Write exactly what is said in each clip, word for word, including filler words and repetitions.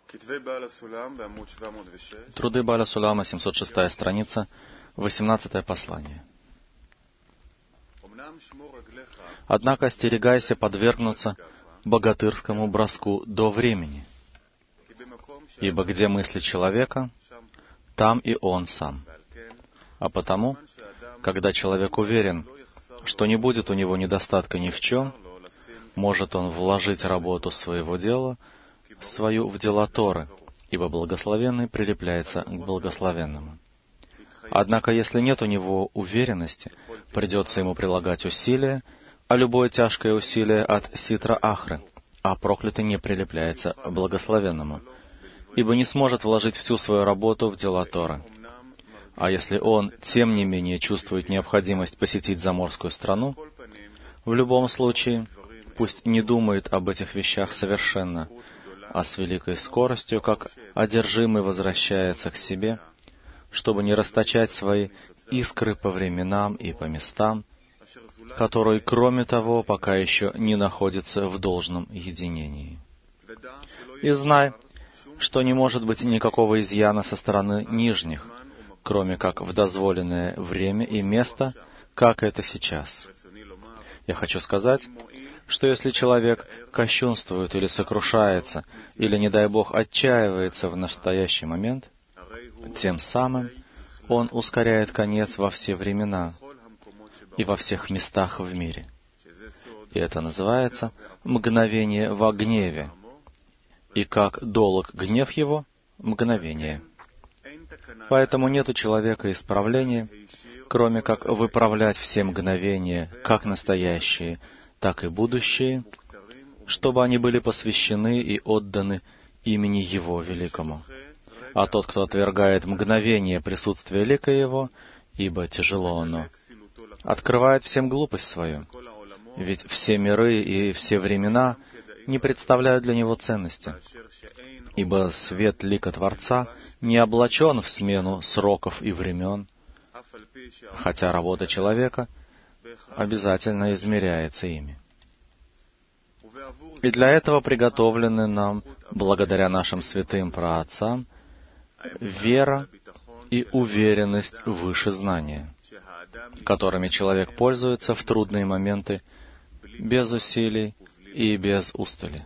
Труды Бааля Сулама, семьсот шестая страница, восемнадцатое послание. Однако остерегайся подвергнуться богатырскому броску до времени, ибо где мысли человека, там и он сам. А потому, когда человек уверен, что не будет у него недостатка ни в чем, может он вложить работу своего дела свою в дела Торы, ибо благословенный прилепляется к благословенному. Однако, если нет у него уверенности, придется ему прилагать усилия, а любое тяжкое усилие от ситра ахры, а проклятый не прилепляется к благословенному, ибо не сможет вложить всю свою работу в дела Торы. А если он, тем не менее, чувствует необходимость посетить заморскую страну, в любом случае, пусть не думает об этих вещах совершенно, а с великой скоростью, как одержимый, возвращается к себе, чтобы не расточать свои искры по временам и по местам, которые, кроме того, пока еще не находятся в должном единении. И знай, что не может быть никакого изъяна со стороны нижних, кроме как в дозволенное время и место, как это сейчас. Я хочу сказать, что если человек кощунствует или сокрушается, или, не дай Бог, отчаивается в настоящий момент, тем самым он ускоряет конец во все времена и во всех местах в мире. И это называется мгновение во гневе. И как долг гнев его — мгновение. Поэтому нет у человека исправления, кроме как выправлять все мгновения, как настоящие, так и будущие, чтобы они были посвящены и отданы имени Его великому. А тот, кто отвергает мгновение присутствия лика Его, ибо тяжело оно, открывает всем глупость свою, ведь все миры и все времена не представляют для него ценности, ибо свет лика Творца не облачен в смену сроков и времен, хотя работа человека обязательно измеряется ими. И для этого приготовлены нам, благодаря нашим святым праотцам, вера и уверенность выше знания, которыми человек пользуется в трудные моменты без усилий и без устали.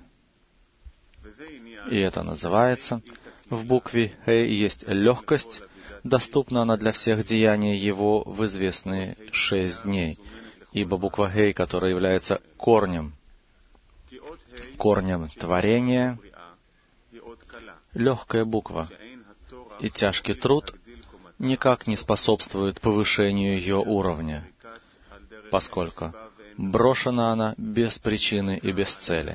И это называется, в букве «Хей» есть легкость, доступна она для всех деяний его в известные шесть дней, ибо буква «Хей», которая является корнем, корнем творения, легкая буква, и тяжкий труд никак не способствует повышению ее уровня, поскольку брошена она без причины и без цели.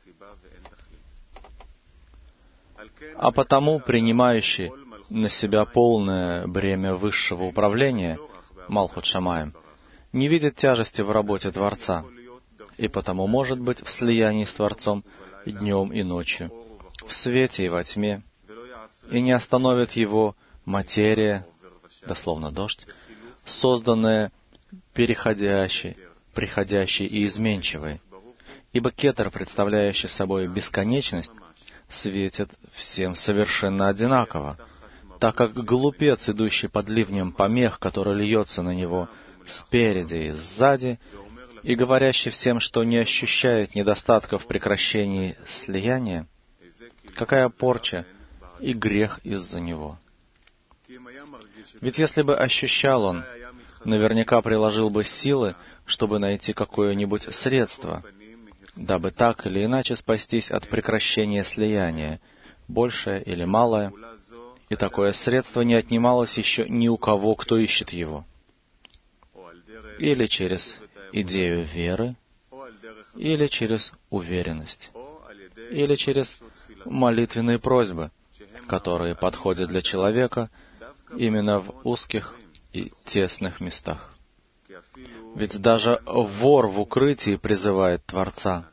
А потому принимающий на себя полное бремя высшего управления, Малхут Шамаим, не видит тяжести в работе Творца, и потому может быть в слиянии с Творцом днем и ночью, в свете и во тьме, и не остановит его материя, дословно дождь, созданная переходящей, приходящей и изменчивой, ибо кетер, представляющий собой бесконечность, светит всем совершенно одинаково, так как глупец, идущий под ливнем помех, который льется на него спереди и сзади, и говорящий всем, что не ощущает недостатка в прекращении слияния, какая порча и грех из-за него. Ведь если бы ощущал он, наверняка приложил бы силы, чтобы найти какое-нибудь средство, дабы так или иначе спастись от прекращения слияния, большее или малое, и такое средство не отнималось еще ни у кого, кто ищет его. Или через идею веры, или через уверенность, или через молитвенные просьбы, которые подходят для человека именно в узких и тесных местах. Ведь даже вор в укрытии призывает Творца.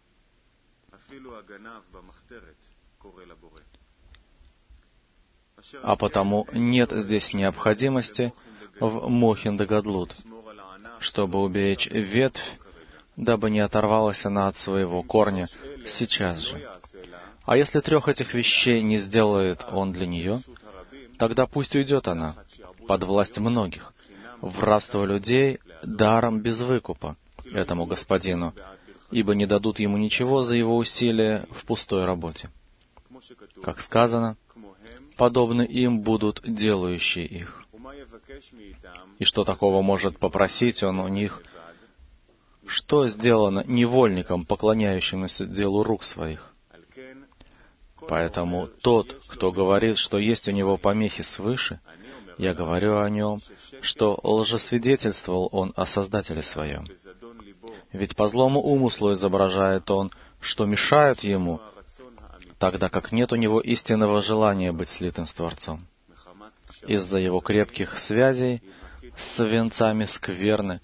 А потому нет здесь необходимости в Мохин да Гадлут, чтобы уберечь ветвь, дабы не оторвалась она от своего корня сейчас же. А если трех этих вещей не сделает он для нее, тогда пусть уйдет она под власть многих, в рабство людей даром без выкупа этому господину, ибо не дадут ему ничего за его усилия в пустой работе. Как сказано, подобны им будут делающие их. И что такого может попросить он у них, что сделано невольником, поклоняющимся делу рук своих? Поэтому тот, кто говорит, что есть у него помехи свыше, я говорю о нем, что лжесвидетельствовал он о Создателе своем. Ведь по злому умыслу изображает он, что мешают ему, тогда как нет у него истинного желания быть слитым с Творцом. Из-за его крепких связей с венцами скверны,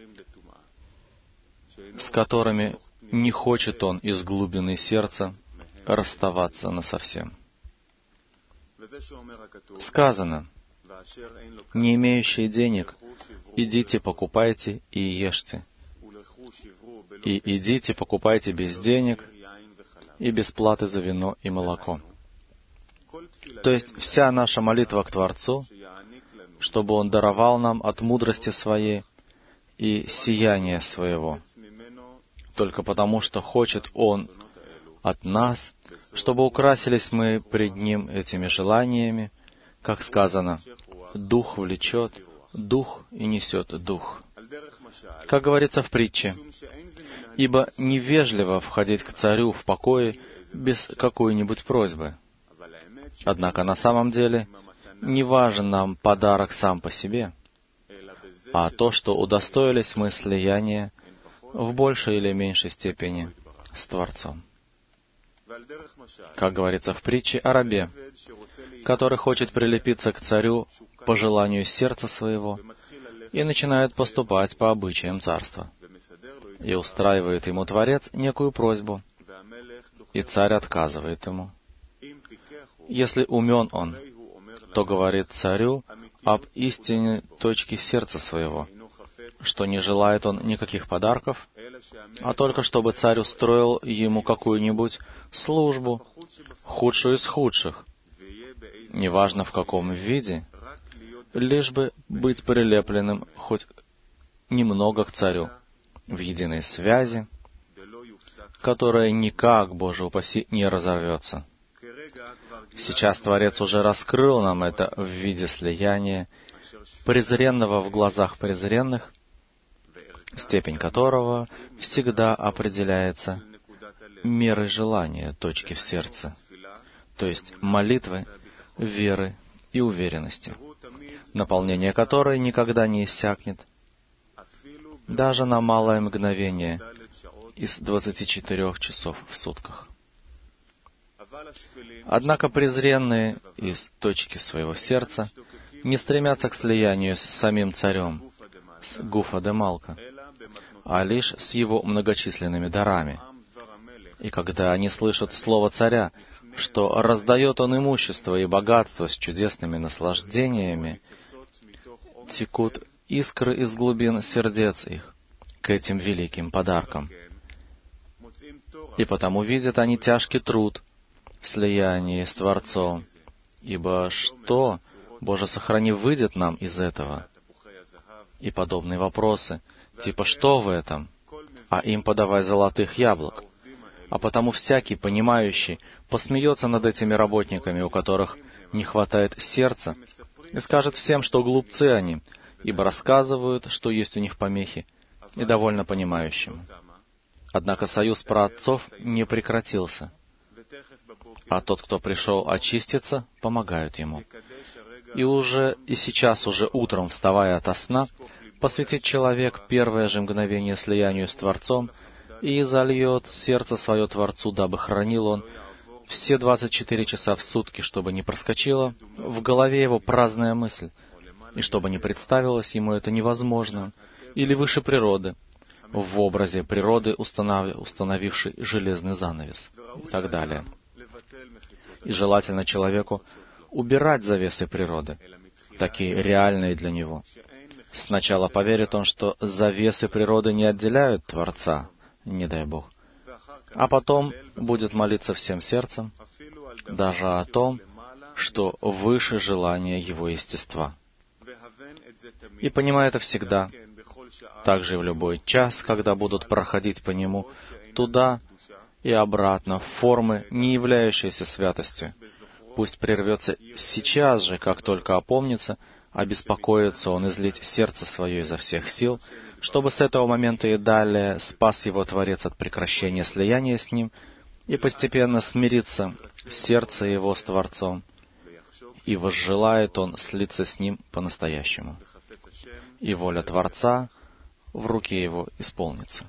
с которыми не хочет он из глубины сердца расставаться насовсем. Сказано: «Не имеющие денег, идите покупайте и ешьте, и идите покупайте без денег и без платы за вино и молоко». То есть вся наша молитва к Творцу, чтобы Он даровал нам от мудрости Своей и сияния Своего, только потому, что хочет Он от нас, чтобы украсились мы пред Ним этими желаниями, как сказано: «Дух влечет, дух и несет дух». Как говорится в притче: «Ибо невежливо входить к царю в покое без какой-нибудь просьбы». Однако на самом деле не важен нам подарок сам по себе, а то, что удостоились мы слияния в большей или меньшей степени с Творцом. Как говорится в притче о рабе, который хочет прилепиться к царю по желанию сердца своего и начинает поступать по обычаям царства. И устраивает ему Творец некую просьбу, и царь отказывает ему. Если умен он, то говорит царю об истине точки сердца своего, что не желает он никаких подарков, а только чтобы царь устроил ему какую-нибудь службу, худшую из худших, неважно в каком виде, лишь бы быть прилепленным хоть немного к царю, в единой связи, которая никак, Боже упаси, не разорвется. Сейчас Творец уже раскрыл нам это в виде слияния, презренного в глазах презренных, степень которого всегда определяется мерой желания точки в сердце, то есть молитвы, веры и уверенности, наполнение которой никогда не иссякнет, даже на малое мгновение из двадцати четырех часов в сутках. Однако презренные из точки своего сердца не стремятся к слиянию с самим царем, с Гуфа де Малка, а лишь с его многочисленными дарами. И когда они слышат слово царя, что раздает он имущество и богатство с чудесными наслаждениями, текут искры из глубин сердец их к этим великим подаркам. И потому видят они тяжкий труд в слиянии с Творцом, ибо что, Боже, сохрани, выйдет нам из этого? И подобные вопросы, типа «что в этом?», а им подавай золотых яблок. А потому всякий, понимающий, посмеется над этими работниками, у которых не хватает сердца, и скажет всем, что глупцы они, ибо рассказывают, что есть у них помехи, и довольно понимающим. Однако союз праотцов не прекратился, а тот, кто пришел очиститься, помогают ему. И уже, и сейчас уже утром, вставая ото сна, посвятит человек первое же мгновение слиянию с Творцом и зальет сердце свое Творцу, дабы хранил он все двадцать четыре часа в сутки, чтобы не проскочила в голове его праздная мысль, и чтобы не представилось ему это невозможным или выше природы, в образе природы, установ... установившей железный занавес, и так далее. И желательно человеку убирать завесы природы, такие реальные для него. Сначала поверит он, что завесы природы не отделяют Творца, не дай Бог, а потом будет молиться всем сердцем даже о том, что выше желания его естества. И понимая это всегда, также и в любой час, когда будут проходить по нему туда и обратно в формы, не являющиеся святостью. Пусть прервется сейчас же, как только опомнится, обеспокоится он излить сердце свое изо всех сил, чтобы с этого момента и далее спас его Творец от прекращения слияния с ним и постепенно смирится сердце его с Творцом, и возжелает он слиться с ним по-настоящему. И воля Творца в руке его исполнится.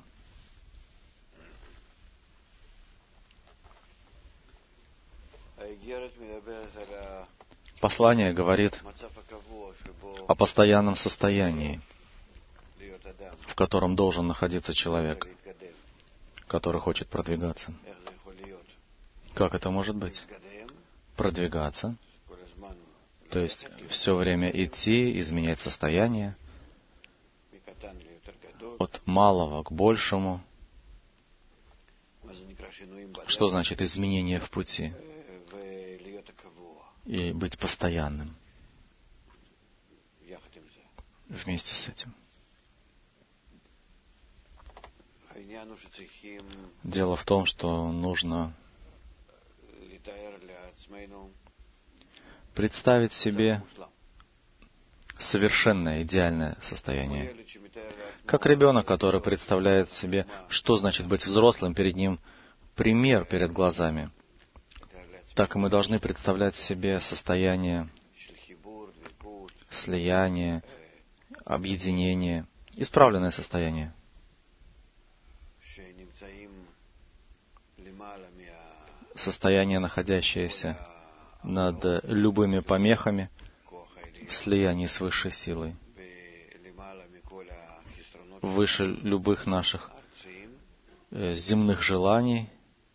Послание говорит о постоянном состоянии, в котором должен находиться человек, который хочет продвигаться. Как это может быть? Продвигаться, то есть все время идти, изменять состояние от малого к большему. Что значит изменение в пути? И быть постоянным вместе с этим. Дело в том, что нужно представить себе совершенное, идеальное состояние. Как ребенок, который представляет себе, что значит быть взрослым, перед ним пример перед глазами. Так и мы должны представлять себе состояние слияния, объединения, исправленное состояние, состояние, находящееся над любыми помехами в слиянии с высшей силой, выше любых наших э, земных желаний,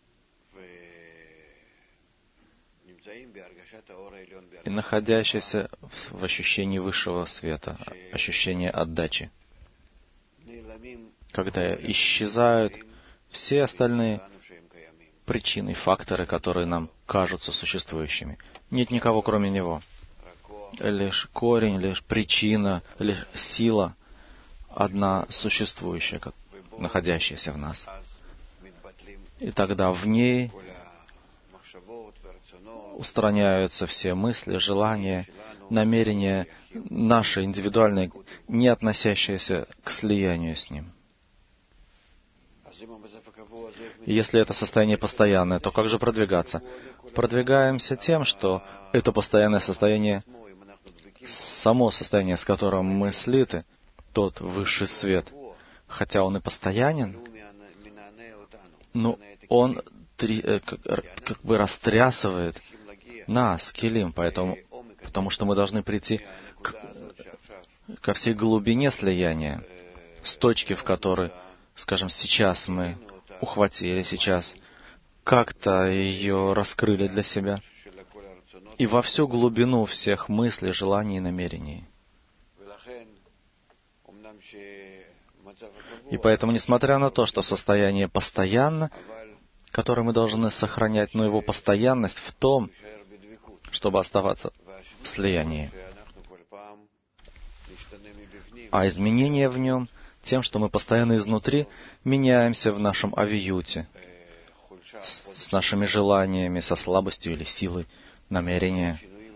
и находящийся в ощущении высшего света, ощущение отдачи, когда исчезают все остальные причины, факторы, которые нам кажутся существующими. Нет никого, кроме Него. Лишь корень, лишь причина, лишь сила одна существующая, находящаяся в нас. И тогда в ней устраняются все мысли, желания, намерения наши, индивидуальные, не относящиеся к слиянию с Ним. И если это состояние постоянное, то как же продвигаться? Продвигаемся тем, что это постоянное состояние, само состояние, с которым мы слиты, тот высший свет, хотя он и постоянен, но он три, как, как бы растрясывает нас, килим, поэтому, потому что мы должны прийти к, ко всей глубине слияния, с точки, в которой, скажем, сейчас мы ухватили, сейчас как-то ее раскрыли для себя, и во всю глубину всех мыслей, желаний и намерений. И поэтому, несмотря на то, что состояние постоянно, которое мы должны сохранять, но его постоянность в том, чтобы оставаться в слиянии. А изменение в нем тем, что мы постоянно изнутри меняемся в нашем авиюте, с, с нашими желаниями, со слабостью или силой, намерения.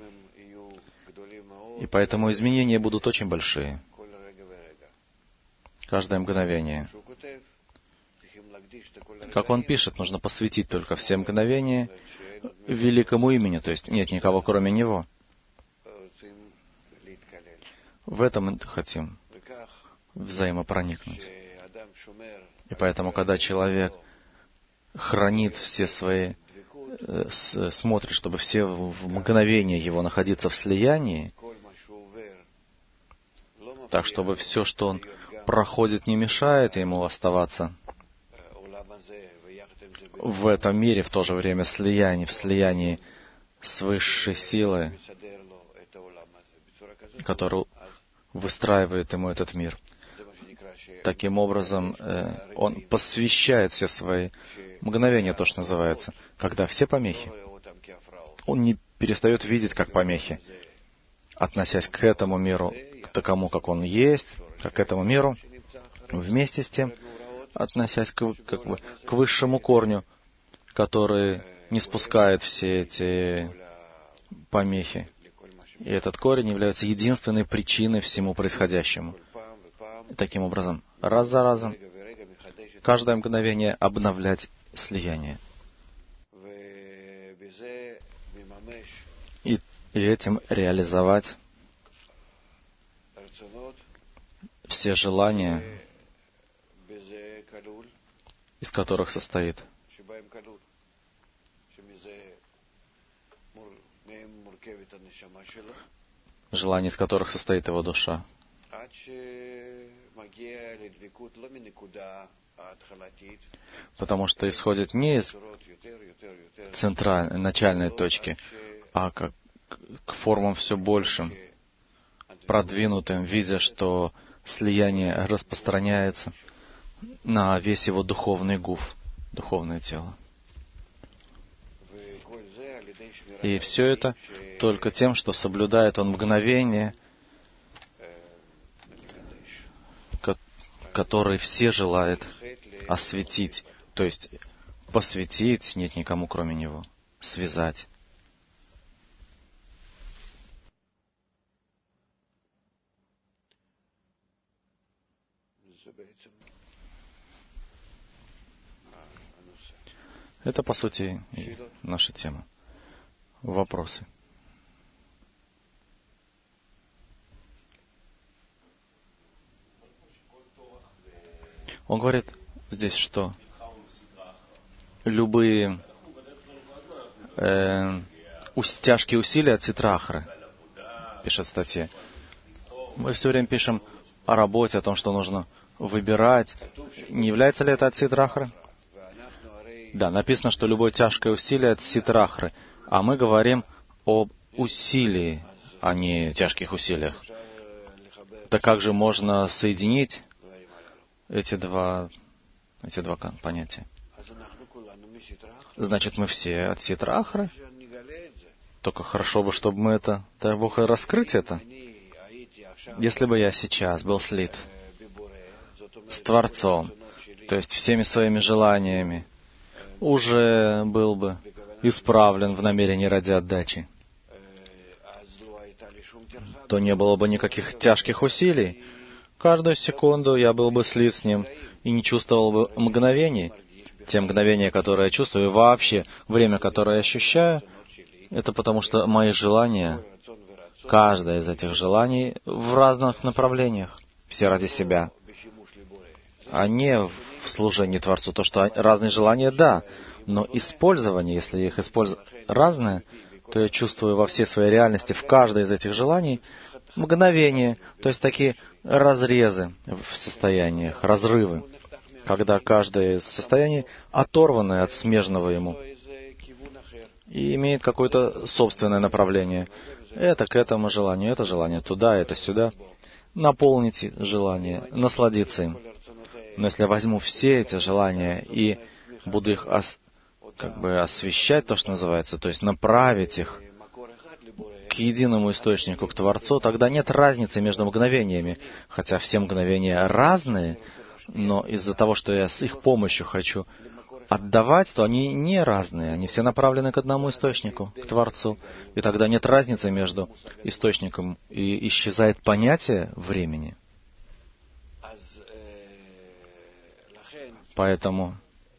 И поэтому изменения будут очень большие. Каждое мгновение. Как он пишет, нужно посвятить только все мгновения великому имени, то есть нет никого, кроме Него. В этом мы хотим взаимопроникнуть. И поэтому, когда человек хранит все свои, э, с, смотрит, чтобы все в мгновение его находиться в слиянии, так, чтобы все, что он проходит, не мешает ему оставаться в этом мире, в то же время слияние, в слиянии с высшей силой, которая выстраивает ему этот мир. таким образом он посвящает все свои мгновения, то, что называется, когда все помехи. Он не перестает видеть как помехи, относясь к этому миру, к такому, как он есть, как к этому миру, вместе с тем, относясь к, как бы, к высшему корню, который не спускает все эти помехи. И этот корень является единственной причиной всему происходящему. И таким образом, раз за разом, каждое мгновение обновлять слияние. И, и этим реализовать все желания, из которых состоит желание, из которых состоит его душа, потому что исходит не из центральной, начальной точки, а как к формам все большим, продвинутым, видя, что слияние распространяется на весь его духовный гуф, духовное тело. И все это только тем, что соблюдает он мгновение, который все желает осветить, то есть посвятить, нет никому кроме него, связать. Это, по сути, и наша тема. Вопросы. Он говорит здесь, что любые э, тяжкие усилия цитрахры, пишет в статье. Мы все время пишем о работе, о том, что нужно выбирать. Не является ли это от цитрахры? Да, написано, что любое тяжкое усилие от цитрахры. А мы говорим об усилии, а не тяжких усилиях. Так как же можно соединить эти два, эти два понятия? Значит, мы все от ситрахры. Только хорошо бы, чтобы мы это, дай Бог, раскрыть это. Если бы я сейчас был слит с Творцом, то есть всеми своими желаниями, уже был бы исправлен в намерении ради отдачи, то не было бы никаких тяжких усилий. Каждую секунду я был бы слит с ним и не чувствовал бы мгновений. Те мгновения, которые я чувствую, и вообще время, которое я ощущаю, это потому что мои желания, каждое из этих желаний в разных направлениях, все ради себя, а не в служении Творцу. То, что разные желания, да, но использование, если их использовать разное, то я чувствую во всей своей реальности, в каждой из этих желаний, мгновение, то есть такие разрезы в состояниях, разрывы, когда каждое из состояний оторвано от смежного ему и имеет какое-то собственное направление. Это к этому желанию, это желание туда, это сюда. Наполните желание, насладиться им. Но если я возьму все эти желания и буду их ос, как бы освещать, то, что называется, то есть направить их к единому источнику, к Творцу, тогда нет разницы между мгновениями. Хотя все мгновения разные, но из-за того, что я с их помощью хочу отдавать, то они не разные. Они все направлены к одному источнику, к Творцу. И тогда нет разницы между источником, и исчезает понятие времени. Поэтому,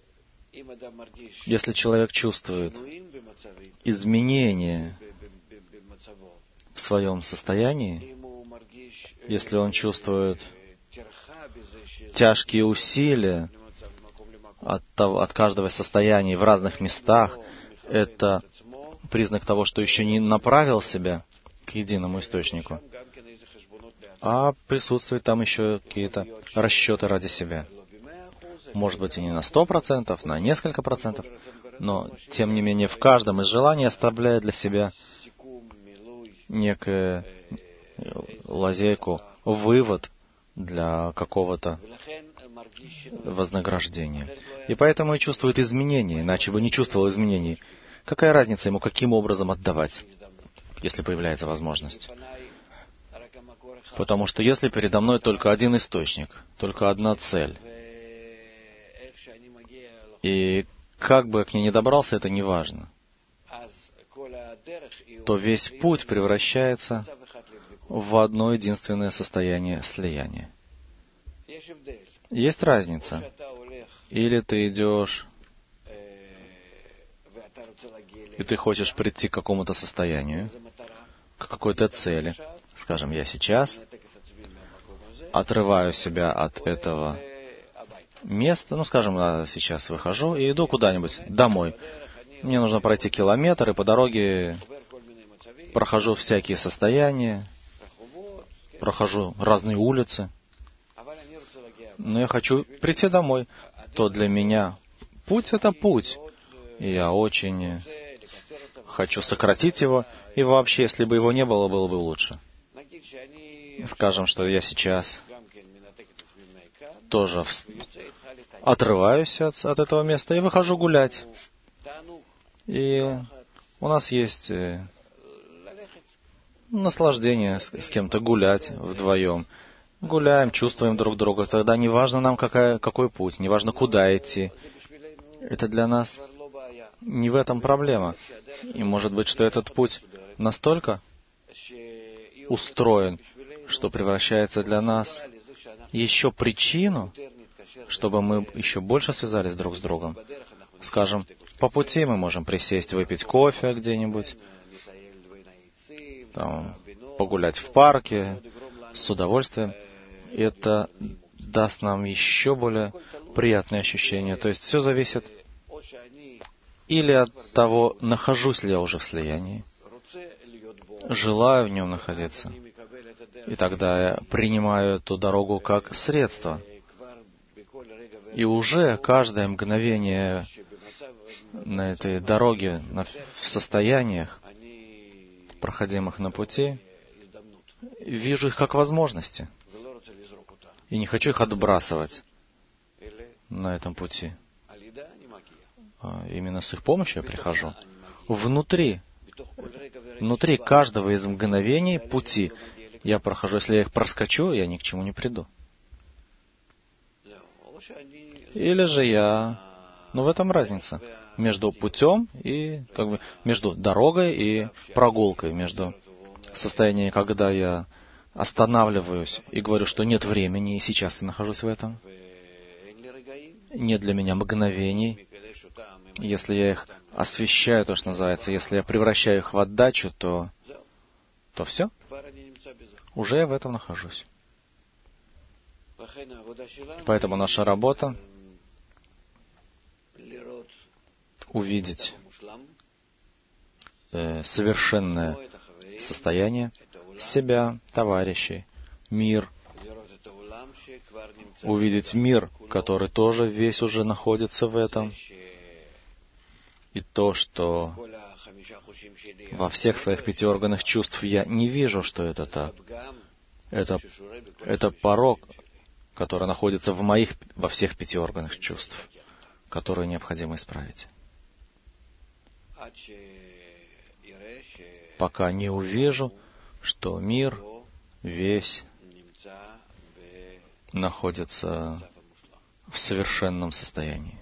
если человек чувствует изменения в своем состоянии, если он чувствует тяжкие усилия от, того, от каждого состояния в разных местах, это признак того, что еще не направил себя к единому источнику, а присутствуют там еще какие-то расчеты ради себя. Может быть, и не на сто процентов, на несколько процентов, но, тем не менее, в каждом из желаний оставляет для себя некую лазейку, вывод для какого-то вознаграждения. И поэтому и чувствует изменения, иначе бы не чувствовал изменений. Какая разница ему, каким образом отдавать, если появляется возможность? Потому что если передо мной только один источник, только одна цель, и как бы я к ней ни добрался, это не важно, то весь путь превращается в одно единственное состояние слияния. Есть разница. Или ты идешь, и ты хочешь прийти к какому-то состоянию, к какой-то цели. Скажем, я сейчас отрываю себя от этого места, ну, скажем, я сейчас выхожу и иду куда-нибудь домой. Мне нужно пройти километр, и по дороге прохожу всякие состояния, прохожу разные улицы. Но я хочу прийти домой. То для меня путь — это путь. И я очень хочу сократить его, и вообще, если бы его не было, было бы лучше. Скажем, что я сейчас тоже в... отрываюсь от, от этого места и выхожу гулять. И у нас есть наслаждение с, с кем-то гулять вдвоем. Гуляем, чувствуем друг друга. Тогда не важно нам, какая, какой путь, не важно, куда идти. Это для нас не в этом проблема. И может быть, что этот путь настолько устроен, что превращается для нас еще причину, чтобы мы еще больше связались друг с другом. Скажем, по пути мы можем присесть, выпить кофе где-нибудь, там, погулять в парке с удовольствием. И это даст нам еще более приятные ощущения. То есть все зависит или от того, нахожусь ли я уже в слиянии, желаю в нем находиться, и тогда я принимаю эту дорогу как средство. И уже каждое мгновение на этой дороге, на, в состояниях, проходимых на пути, вижу их как возможности. И не хочу их отбрасывать на этом пути. Именно с их помощью я прихожу. Внутри, внутри каждого из мгновений пути я прохожу. Если я их проскочу, я ни к чему не приду. Или же я... Ну, в этом разница. Между путем и... как бы между дорогой и прогулкой. Между состоянием, когда я останавливаюсь и говорю, что нет времени, и сейчас я нахожусь в этом. Нет для меня мгновений. Если я их освещаю, то, что называется, если я превращаю их в отдачу, то, то все. Уже я в этом нахожусь. Поэтому наша работа — увидеть э, совершенное состояние себя, товарищей, мир, увидеть мир, который тоже весь уже находится в этом, и то, что во всех своих пяти органах чувств я не вижу, что это так. Это, это порок, который находится в моих, во всех пяти органах чувств, которые необходимо исправить. Пока не увижу, что мир весь находится в совершенном состоянии.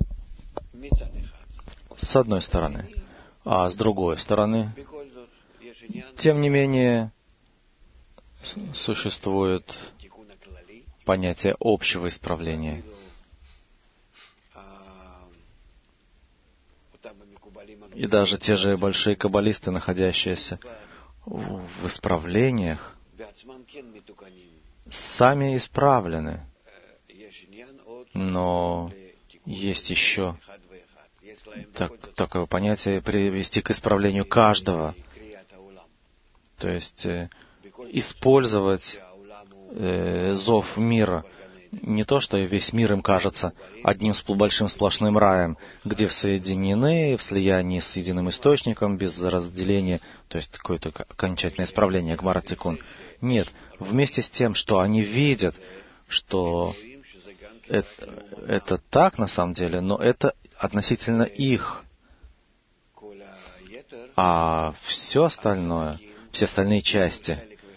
С одной стороны. А с другой стороны, тем не менее, существует понятие общего исправления. И даже те же большие каббалисты, находящиеся в исправлениях, сами исправлены. Но есть еще так, такое понятие привести к исправлению каждого. То есть э, использовать э, зов мира Не то, что весь мир им кажется одним большим сплошным раем, где соединены в слиянии с единым источником, без разделения, то есть какое-то окончательное исправление, Гмара Тикун. Нет, вместе с тем, что они видят, что это, это так на самом деле, но это относительно их. А все остальное, все остальные части,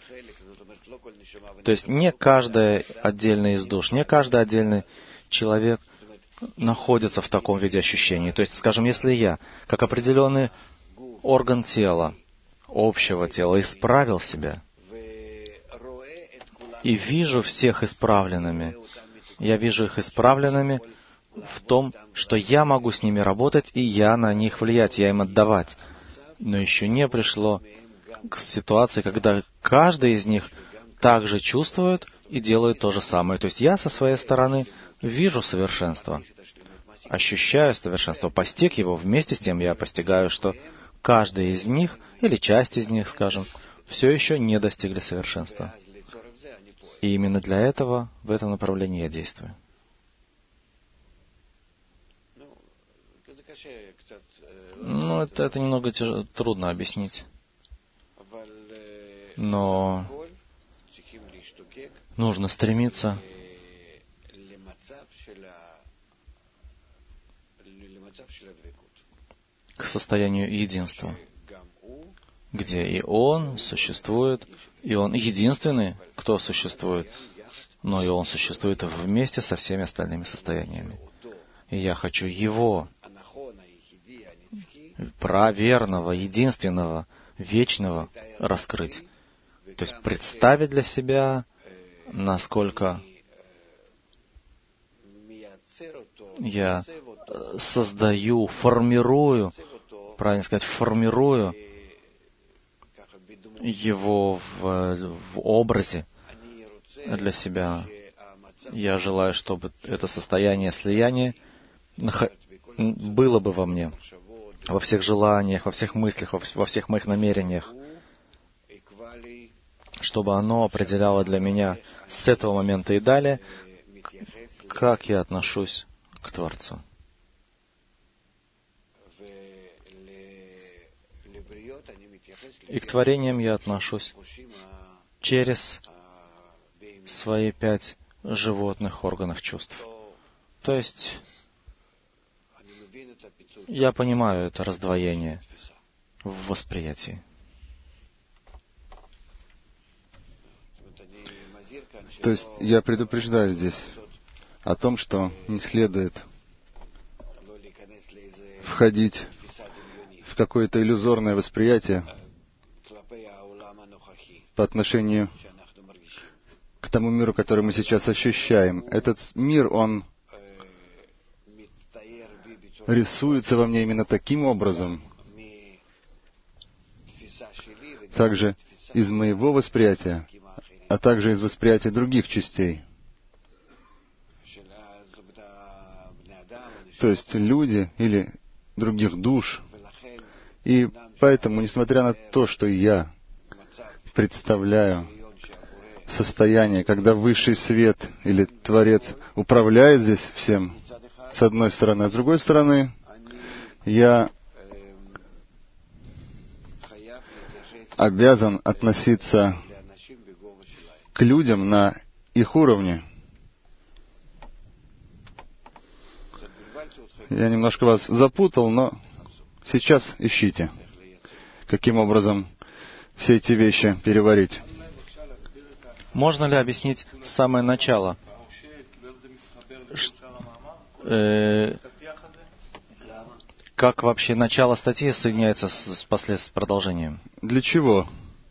то есть не каждая отдельная из душ, не каждый отдельный человек находится в таком виде ощущений. То есть, скажем, если я, как определенный орган тела, общего тела, исправил себя, и вижу всех исправленными, я вижу их исправленными в том, что я могу с ними работать, и я на них влиять, я им отдавать. Но еще не пришло к ситуации, когда каждый из них также чувствует и делает то же самое. То есть я со своей стороны вижу совершенство, ощущаю совершенство, постиг его, вместе с тем я постигаю, что каждый из них, или часть из них, скажем, все еще не достигли совершенства. И именно для этого, в этом направлении я действую. Ну, это, это немного тяж... трудно объяснить. Но нужно стремиться к состоянию единства, где и Он существует, и Он единственный, кто существует, но и Он существует вместе со всеми остальными состояниями. И я хочу Его, праведного, единственного, вечного, раскрыть. То есть представить для себя, насколько я создаю, формирую, правильно сказать, формирую его в, в образе для себя. Я желаю, чтобы это состояние слияния было бы во мне, во всех желаниях, во всех мыслях, во всех моих намерениях, чтобы оно определяло для меня с этого момента и далее, как я отношусь к Творцу. И к творениям я отношусь через свои пять животных органов чувств. То есть я понимаю это раздвоение в восприятии. То есть я предупреждаю здесь о том, что не следует входить в какое-то иллюзорное восприятие по отношению к тому миру, который мы сейчас ощущаем. Этот мир, он рисуется во мне именно таким образом, также из моего восприятия, а также из восприятия других частей. То есть люди или других душ. И поэтому, несмотря на то, что я представляю состояние, когда высший свет или Творец управляет здесь всем, с одной стороны, а с другой стороны, я обязан относиться к людям на их уровне. Я немножко вас запутал, но сейчас ищите, каким образом все эти вещи переварить. Можно ли объяснить самое начало? Ш... Э... Как вообще начало статьи соединяется с, с, послед... с продолжением? Для чего?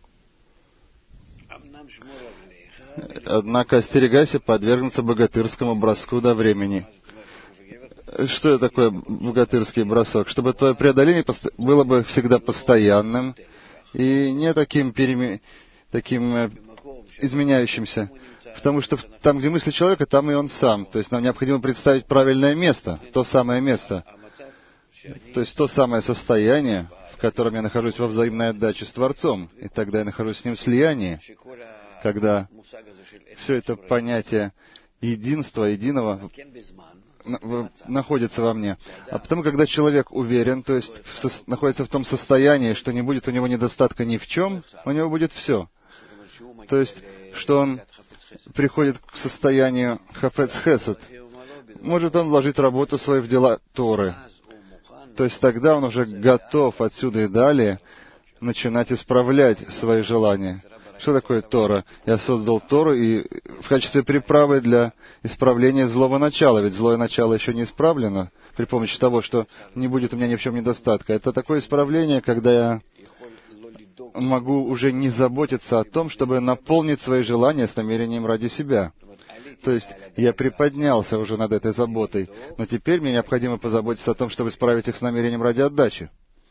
Однако остерегайся подвергнуться богатырскому броску до времени. Что это такое богатырский бросок? Чтобы твое преодоление было бы всегда постоянным и не таким, переме... таким изменяющимся. Потому что там, где мысли человека, там и он сам. То есть нам необходимо представить правильное место, то самое место. То есть то самое состояние, в котором я нахожусь во взаимной отдаче с Творцом. И тогда я нахожусь с Ним в слиянии, когда все это понятие единства, единого находится во мне. А потому, когда человек уверен, то есть находится в том состоянии, что не будет у него недостатка ни в чем, у него будет все. То есть, что он приходит к состоянию хафец хесед, может он вложить работу свою в дела Торы. То есть тогда он уже готов отсюда и далее начинать исправлять свои желания. Что такое Тора? Я создал Тору и в качестве приправы для исправления злого начала. Ведь злое начало еще не исправлено при помощи того, что не будет у меня ни в чем недостатка. Это такое исправление, когда я могу уже не заботиться о том, чтобы наполнить свои желания с намерением ради себя. То есть я приподнялся уже над этой заботой, но теперь мне необходимо позаботиться о том, чтобы исправить их с намерением ради отдачи.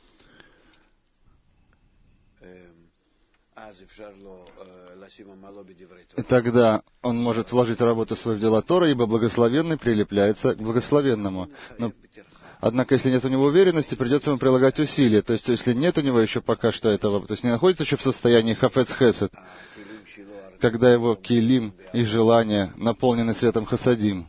И тогда он может вложить работу свою в дела Тора, ибо благословенный прилепляется к благословенному. Но, однако, если нет у него уверенности, придется ему прилагать усилия. То есть, если нет у него еще пока что этого, то есть не находится еще в состоянии хафец хесед, когда его килим и желания наполнены светом хасадим.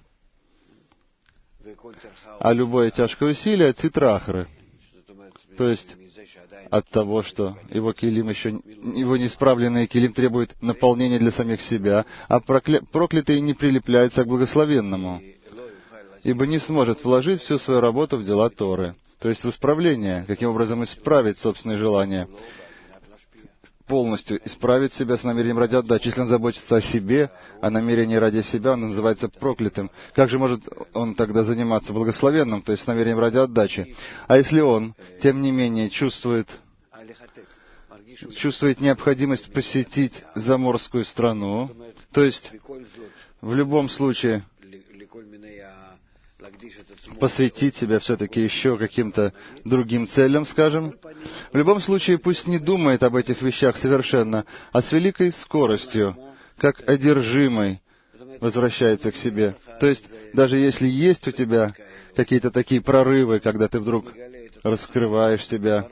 А любое тяжкое усилие от цитрахры, то есть от того, что его килим еще, его неисправленный килим требует наполнения для самих себя, а прокля... проклятый не прилепляется к благословенному, ибо не сможет вложить всю свою работу в дела Торы, то есть в исправление, каким образом исправить собственные желания, полностью исправить себя с намерением ради отдачи. Если он заботится о себе, о намерении ради себя, он называется проклятым. Как же может он тогда заниматься благословенным, то есть с намерением ради отдачи? А если он, тем не менее, чувствует, чувствует необходимость посетить заморскую страну, то есть в любом случае посвятить себя все-таки еще каким-то другим целям, скажем. В любом случае, пусть не думает об этих вещах совершенно, а с великой скоростью, как одержимый, возвращается к себе. То есть, даже если есть у тебя какие-то такие прорывы, когда ты вдруг раскрываешь себя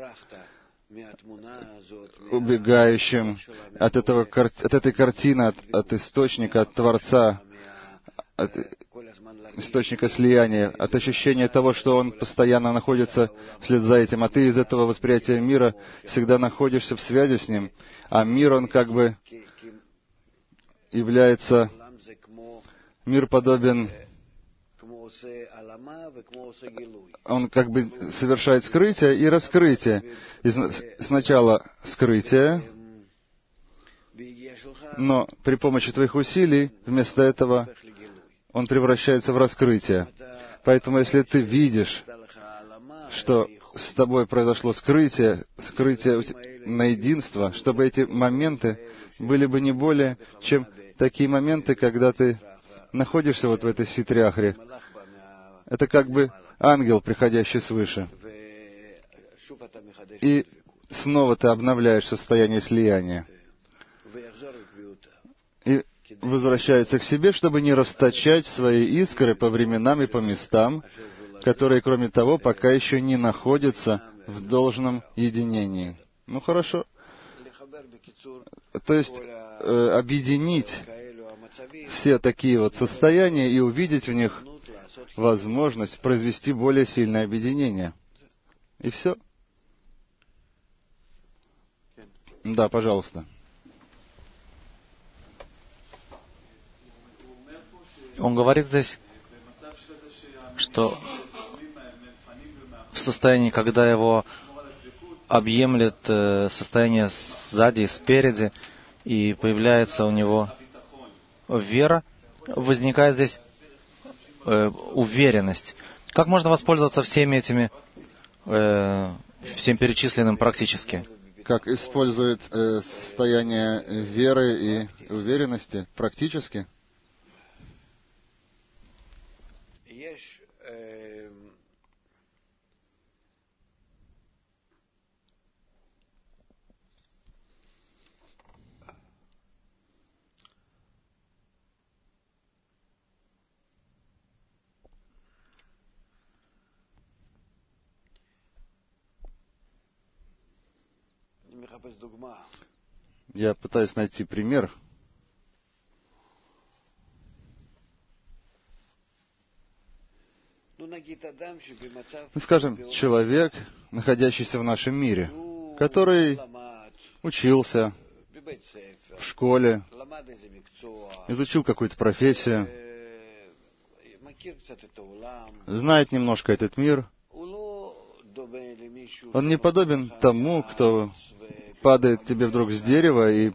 убегающим от, этого, от этой картины, от, от источника, от Творца, от источника слияния, от ощущения того, что он постоянно находится вслед за этим, а ты из этого восприятия мира всегда находишься в связи с ним, а мир, он как бы является, мир подобен, он как бы совершает скрытие и раскрытие. И сначала скрытие, но при помощи твоих усилий вместо этого он превращается в раскрытие. Поэтому, если ты видишь, что с тобой произошло скрытие, скрытие на единство, чтобы эти моменты были бы не более, чем такие моменты, когда ты находишься вот в этой ситряхре. Это как бы ангел, приходящий свыше. И снова ты обновляешь состояние слияния. И возвращается к себе, чтобы не расточать свои искры по временам и по местам, которые, кроме того, пока еще не находятся в должном единении. Ну, хорошо. То есть, э, объединить все такие вот состояния и увидеть в них возможность произвести более сильное объединение. И все. Да, пожалуйста. Он говорит здесь, что в состоянии, когда его объемлет состояние сзади и спереди, и появляется у него вера, возникает здесь э, уверенность. Как можно воспользоваться всеми этими, э, всем перечисленным практически? Как использует э, состояние веры и уверенности практически? Я пытаюсь найти пример. Ну, скажем, человек, находящийся в нашем мире, который учился в школе, изучил какую-то профессию, знает немножко этот мир, он не подобен тому, кто падает тебе вдруг с дерева и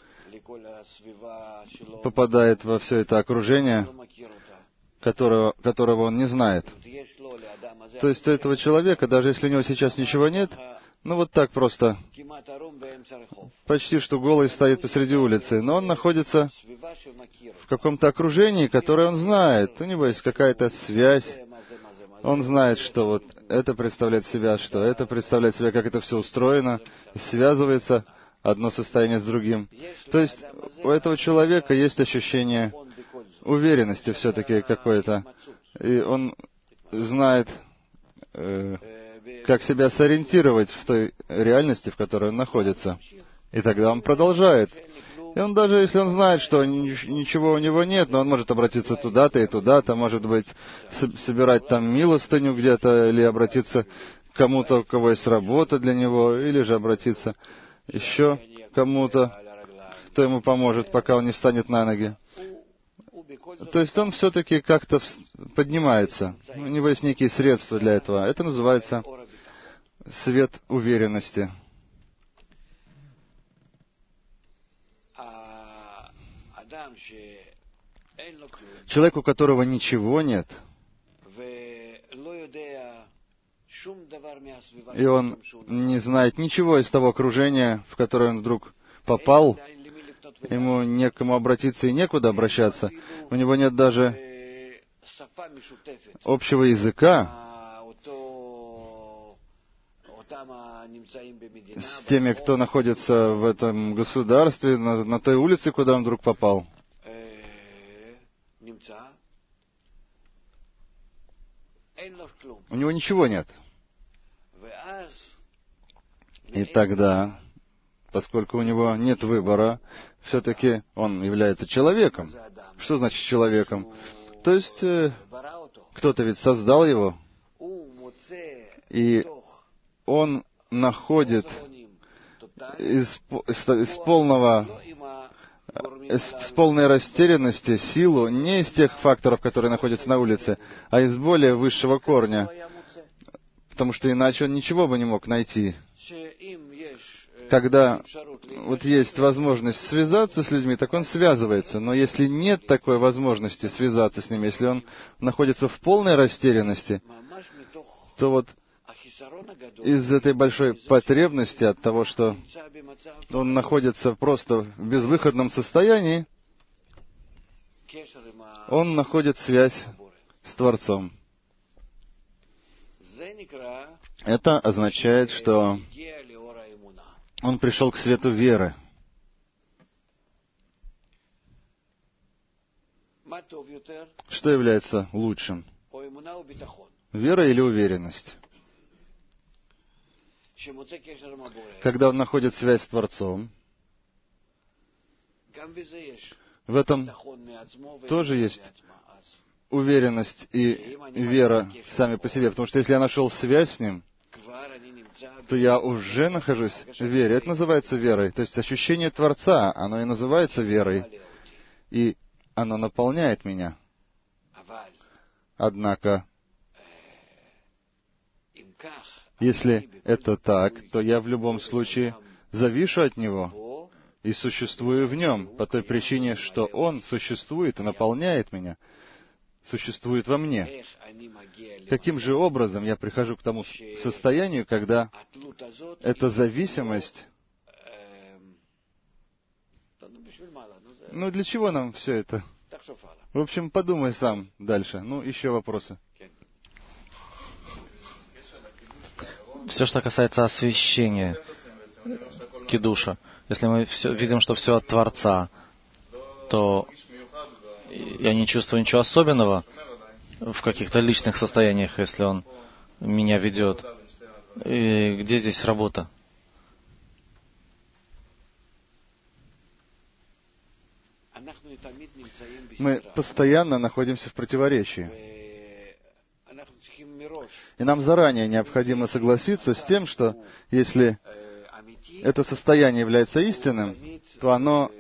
попадает во все это окружение, которого, которого он не знает. То есть у этого человека, даже если у него сейчас ничего нет, ну вот так просто, почти что голый стоит посреди улицы, но он находится в каком-то окружении, которое он знает. У него есть какая-то связь. Он знает, что вот это представляет себя, что это представляет себя, как это все устроено, и связывается одно состояние с другим. То есть у этого человека есть ощущение уверенности все-таки какое-то, и он знает, э, как себя сориентировать в той реальности, в которой он находится. И тогда он продолжает. И он даже, если он знает, что ничего у него нет, но он может обратиться туда-то и туда-то, может быть, собирать там милостыню где-то, или обратиться к кому-то, у кого есть работа для него, или же обратиться еще к кому-то, кто ему поможет, пока он не встанет на ноги. То есть он все-таки как-то поднимается. У него есть некие средства для этого. Это называется свет уверенности. Человек, у которого ничего нет, и он не знает ничего из того окружения, в которое он вдруг попал, ему некому обратиться и некуда обращаться, у него нет даже общего языка с теми, кто находится в этом государстве, на, на той улице, куда он вдруг попал. У него ничего нет. И тогда, поскольку у него нет выбора, все-таки он является человеком. Что значит человеком? То есть э, кто-то ведь создал его, и он находит из, из, из полного, из, с полной растерянности силу не из тех факторов, которые находятся на улице, а из более высшего корня, потому что иначе он ничего бы не мог найти. Когда вот есть возможность связаться с людьми, так он связывается. Но если нет такой возможности связаться с ними, если он находится в полной растерянности, то вот из этой большой потребности от того, что он находится просто в безвыходном состоянии, он находит связь с Творцом. Это означает, что он пришел к свету веры. Что является лучшим? Вера или уверенность? Когда он находит связь с Творцом, в этом тоже есть уверенность и вера сами по себе. Потому что если я нашел связь с Ним, то я уже нахожусь в вере. Это называется верой. То есть ощущение Творца, оно и называется верой. И оно наполняет меня. Однако, если это так, то я в любом случае завишу от Него и существую в Нем по той причине, что Он существует и наполняет меня, существует во мне. Каким же образом я прихожу к тому состоянию, когда эта зависимость... Ну, для чего нам все это? В общем, подумай сам дальше. Ну, еще вопросы. Все, что касается освящения кидуша, если мы все, видим, что все от Творца, то я не чувствую ничего особенного в каких-то личных состояниях, если он меня ведет. И где здесь работа? Мы постоянно находимся в противоречии. И нам заранее необходимо согласиться с тем, что если это состояние является истинным, то оно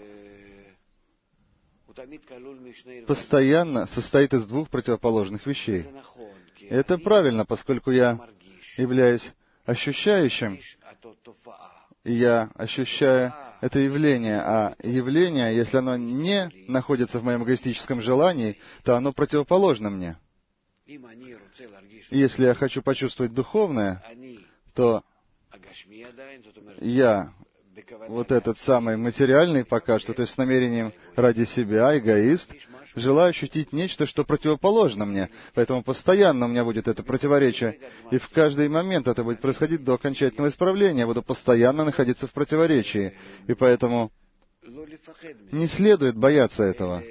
постоянно состоит из двух противоположных вещей. И это правильно, поскольку я являюсь ощущающим, и я ощущаю это явление. А явление, если оно не находится в моем эгоистическом желании, то оно противоположно мне. И если я хочу почувствовать духовное, то я, вот этот самый материальный пока что, то есть с намерением ради себя, эгоист, желаю ощутить нечто, что противоположно мне. Поэтому постоянно у меня будет это противоречие. И в каждый момент это будет происходить до окончательного исправления. Я буду постоянно находиться в противоречии. И поэтому не следует бояться этого.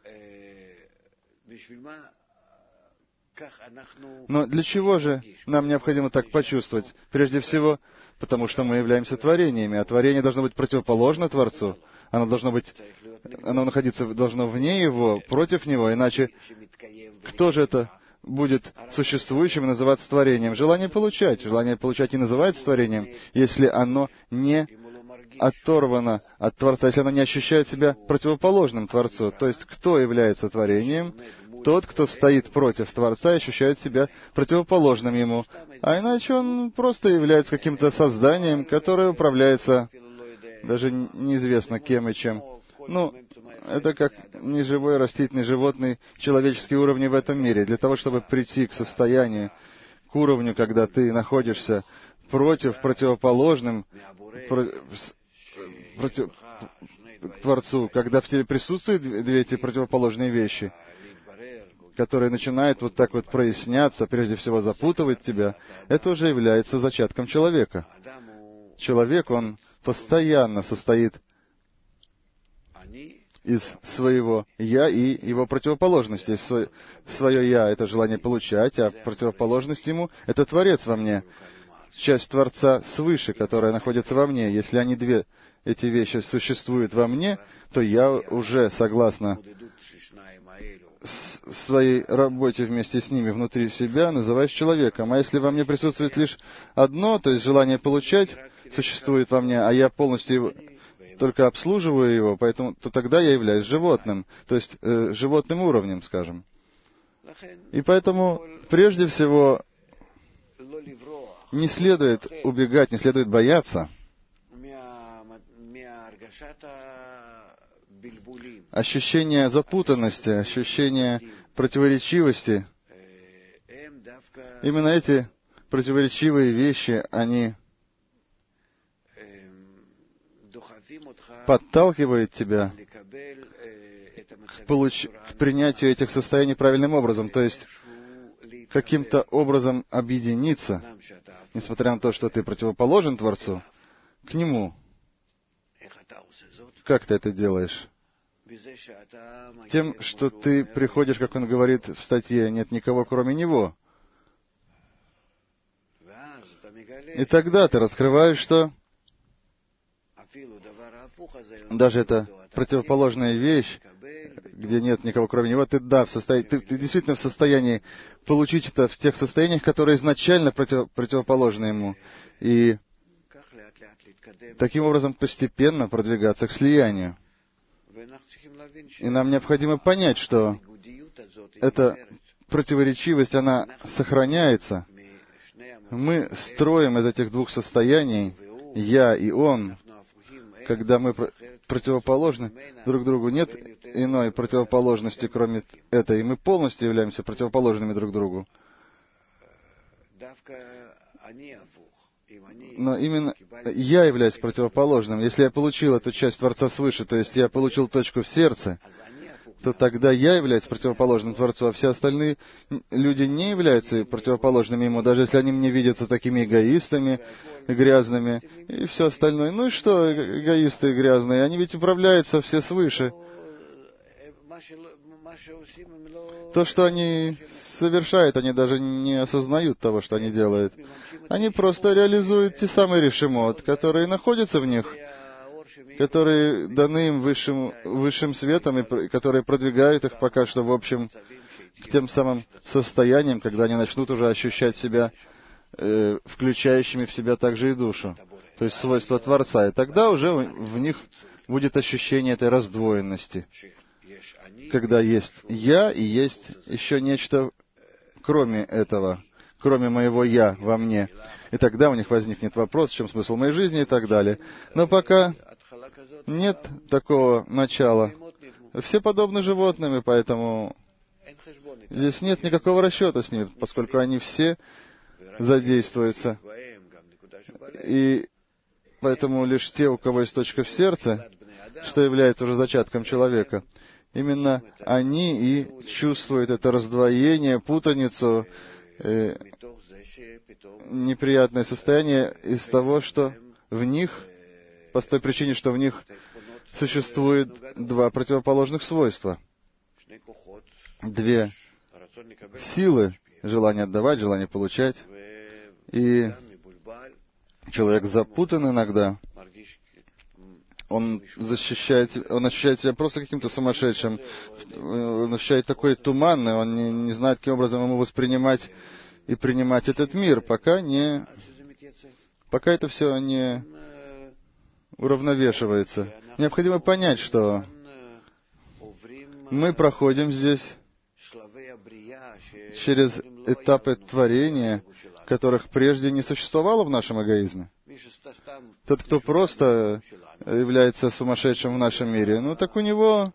Но для чего же нам необходимо так почувствовать? Прежде всего, потому что мы являемся творениями, а творение должно быть противоположно Творцу. Оно должно быть, оно находиться должно вне Его, против Него, иначе кто же это будет существующим и называться творением? Желание получать. Желание получать не называется творением, если оно не оторвано от Творца, если оно не ощущает себя противоположным Творцу. То есть, кто является творением? Тот, кто стоит против Творца и ощущает себя противоположным Ему. А иначе он просто является каким-то созданием, которое управляется даже неизвестно кем и чем. Ну, это как неживой, растительный, животный, человеческие уровни в этом мире. Для того, чтобы прийти к состоянию, к уровню, когда ты находишься против, противоположным, про, против, Творцу, когда в тебе присутствуют две эти противоположные вещи, которые начинают вот так вот проясняться, прежде всего запутывать тебя, это уже является зачатком человека. Человек, он постоянно состоит из своего «я» и его противоположности. Свое, свое «я» — это желание получать, а противоположность ему — это Творец во мне, часть Творца свыше, которая находится во мне. Если они две, эти вещи существуют во мне, то я уже, согласно своей работе вместе с ними внутри себя, называюсь человеком. А если во мне присутствует лишь одно, то есть желание получать, существует во мне, а я полностью его, только обслуживаю его, поэтому, то тогда я являюсь животным, то есть э, животным уровнем, скажем. И поэтому, прежде всего, не следует убегать, не следует бояться ощущение запутанности, ощущение противоречивости. Именно эти противоречивые вещи, они подталкивают тебя к, получ... к принятию этих состояний правильным образом, то есть каким-то образом объединиться, несмотря на то, что ты противоположен Творцу, к Нему. Как ты это делаешь? Тем, что ты приходишь, как он говорит в статье, нет никого, кроме Него. И тогда ты раскрываешь, что даже эта противоположная вещь, где нет никого, кроме Него, ты, да, в состоянии, ты, ты действительно в состоянии получить это в тех состояниях, которые изначально против, противоположны Ему. И таким образом постепенно продвигаться к слиянию. И нам необходимо понять, что эта противоречивость, она сохраняется. Мы строим из этих двух состояний, «я» и «он», когда мы противоположны друг другу. Нет иной противоположности, кроме этой, и мы полностью являемся противоположными друг другу. Но именно я являюсь противоположным. Если я получил эту часть Творца свыше, то есть я получил точку в сердце, то тогда я являюсь противоположным Творцу, а все остальные люди не являются противоположными Ему, даже если они мне видятся такими эгоистами, грязными, и все остальное. Ну и что, эгоисты грязные, они ведь управляются все свыше. То, что они совершают, они даже не осознают того, что они делают. Они просто реализуют те самые решимот, которые находятся в них, которые даны им высшим, высшим светом, и которые продвигают их пока что в общем к тем самым состояниям, когда они начнут уже ощущать себя э, включающими в себя также и душу, то есть свойства Творца. И тогда уже в них будет ощущение этой раздвоенности, когда есть «я» и есть еще нечто кроме этого, кроме моего «я» во мне. И тогда у них возникнет вопрос, в чем смысл моей жизни и так далее. Но пока нет такого начала. Все подобны животным, и поэтому здесь нет никакого расчета с ними, поскольку они все задействуются. И поэтому лишь те, у кого есть точка в сердце, что является уже зачатком человека, именно они и чувствуют это раздвоение, путаницу, э, неприятное состояние из того, что в них, по той причине, что в них существует два противоположных свойства. Две силы, желание отдавать, желание получать. И человек запутан иногда. Он защищает, он ощущает себя просто каким-то сумасшедшим. Он ощущает такой туманный, он не, не знает, каким образом ему воспринимать и принимать этот мир, пока не, пока это все не уравновешивается. Необходимо понять, что мы проходим здесь через этапы творения, которых прежде не существовало в нашем эгоизме. Тот, кто просто является сумасшедшим в нашем мире, ну так у него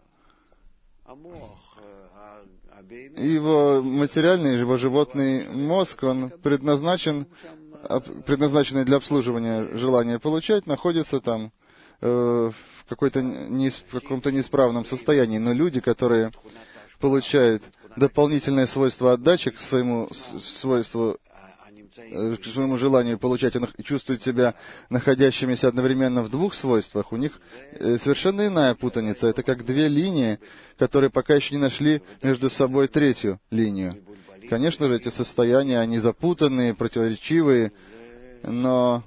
его материальный, его животный мозг, он предназначен, предназначенный для обслуживания желания получать, находится там э, в, какой-то неис, в каком-то неисправном состоянии. Но люди, которые получают дополнительное свойство отдачи к своему свойству, к своему желанию получать, и чувствуют себя находящимися одновременно в двух свойствах, у них совершенно иная путаница. Это как две линии, которые пока еще не нашли между собой третью линию. Конечно же, эти состояния, они запутанные, противоречивые, но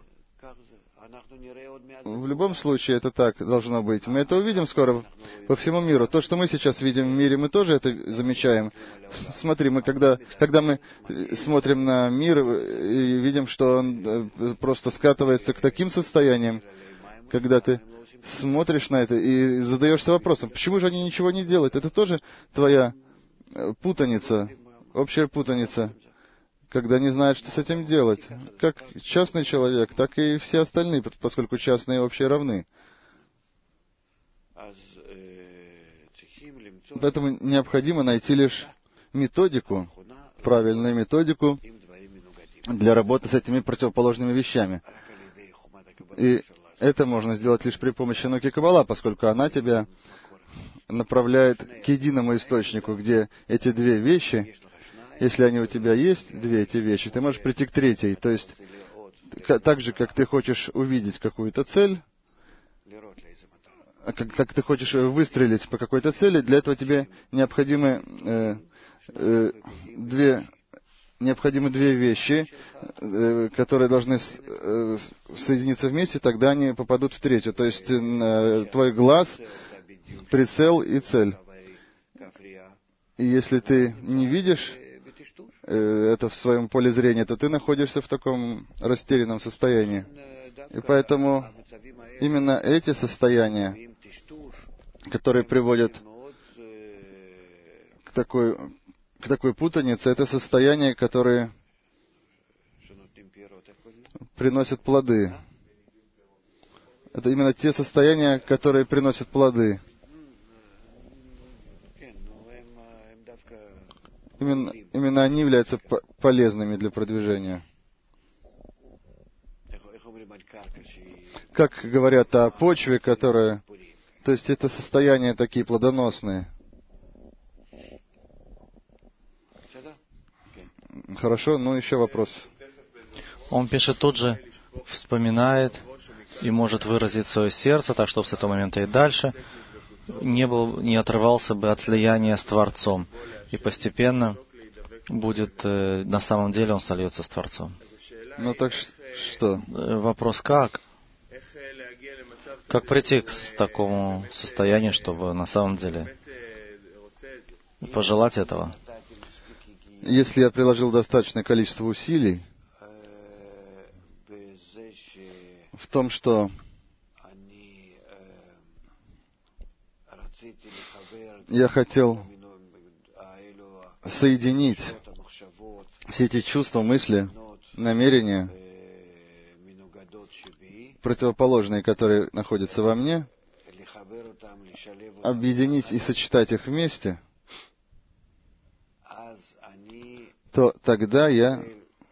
в любом случае это так должно быть. Мы это увидим скоро по всему миру. То, что мы сейчас видим в мире, мы тоже это замечаем. Смотри, мы когда, когда мы смотрим на мир и видим, что он просто скатывается к таким состояниям, когда ты смотришь на это и задаешься вопросом, почему же они ничего не делают? Это тоже твоя путаница, общая путаница, когда не знают, что с этим делать. Как частный человек, так и все остальные, поскольку частные и общие равны. Поэтому необходимо найти лишь методику, правильную методику для работы с этими противоположными вещами. И это можно сделать лишь при помощи науки Каббала, поскольку она тебя направляет к единому источнику, где эти две вещи, если они у тебя есть, две эти вещи, ты можешь прийти к третьей. То есть, так же, как ты хочешь увидеть какую-то цель, как, как ты хочешь выстрелить по какой-то цели, для этого тебе необходимы э, э, две, необходимы две вещи, э, которые должны с, э, соединиться вместе, тогда они попадут в третью. То есть э, твой глаз, прицел и цель. И если ты не видишь э, это в своем поле зрения, то ты находишься в таком растерянном состоянии. И поэтому именно эти состояния, которые приводят к такой, к такой путанице, это состояния, которые приносят плоды. Это именно те состояния, которые приносят плоды. Именно, именно они являются полезными для продвижения. Как говорят о почве, которая... То есть это состояния такие плодоносные. Хорошо, ну еще вопрос. Он пишет тут же, вспоминает и может выразить свое сердце, так что с этого момента и дальше не, был, не отрывался бы от слияния с Творцом. И постепенно будет, э, на самом деле он сольется с Творцом. Ну так что? Вопрос как? Как прийти к такому состоянию, чтобы на самом деле пожелать этого? если я приложил достаточное количество усилий в том, что я хотел соединить все эти чувства, мысли, намерения, противоположные, которые находятся во мне, объединить и сочетать их вместе, то тогда я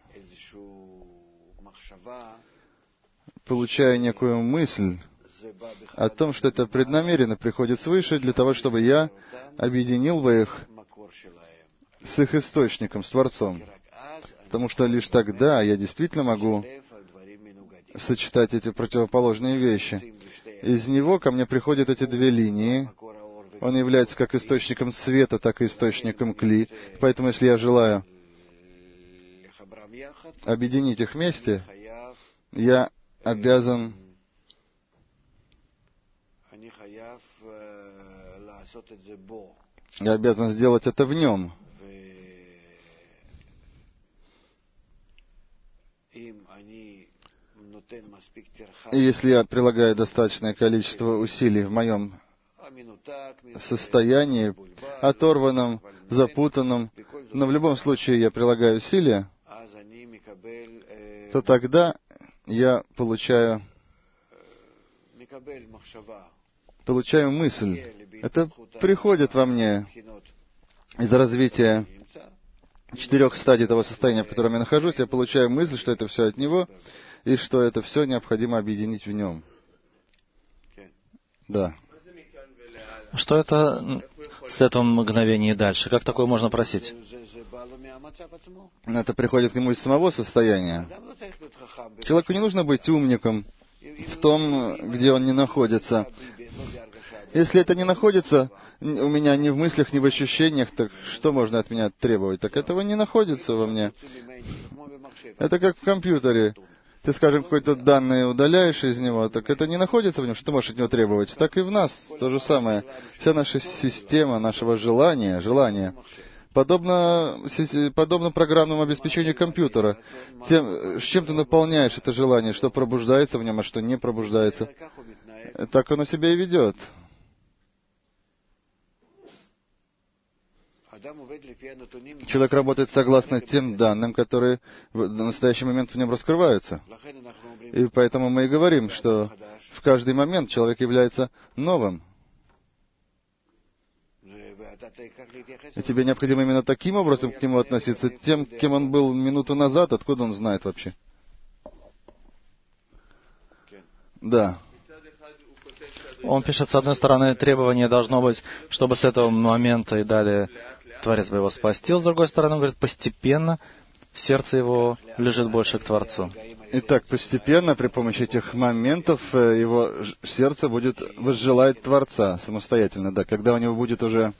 получаю некую мысль о том, что это преднамеренно приходит свыше для того, чтобы я объединил бы их с их источником, с Творцом. Потому что лишь тогда я действительно могу сочетать эти противоположные вещи. Из него ко мне приходят эти две линии. Он является как источником света, так и источником кли. Поэтому, если я желаю объединить их вместе, я обязан я обязан сделать это в нем. И если я прилагаю достаточное количество усилий в моем состоянии, оторванном, запутанном, но в любом случае я прилагаю усилия, то тогда я получаю, получаю мысль. Это приходит во мне из развития четырех стадий того состояния, в котором я нахожусь. Я получаю мысль, что это все от него, и что это все необходимо объединить в нем. Да. Что это с этого мгновения и дальше? Как такое можно просить? Это приходит к нему из самого состояния. Человеку не нужно быть умником в том, где он не находится. Если это не находится у меня ни в мыслях, ни в ощущениях, так что можно от меня требовать? Так этого не находится во мне. Это как в компьютере. Ты, скажем, какой-то данные удаляешь из него, так это не находится в нем, что ты можешь от него требовать. Так и в нас то же самое. Вся наша система нашего желания, желания, подобно, подобно программному обеспечению компьютера. Тем, с чем ты наполняешь это желание, что пробуждается в нем, а что не пробуждается. Так оно себя и ведет. Человек работает согласно тем данным, которые в настоящий момент в нем раскрываются. И поэтому мы и говорим, что в каждый момент человек является новым. И тебе необходимо именно таким образом к нему относиться, тем, кем он был минуту назад, откуда он знает вообще. Да. Он пишет, с одной стороны, требование должно быть, чтобы с этого момента и далее Творец бы его спастил. С другой стороны, он говорит, постепенно сердце его лежит больше к Творцу. Итак, постепенно, при помощи этих моментов, его сердце будет возжелать Творца самостоятельно. Да, когда у него будет уже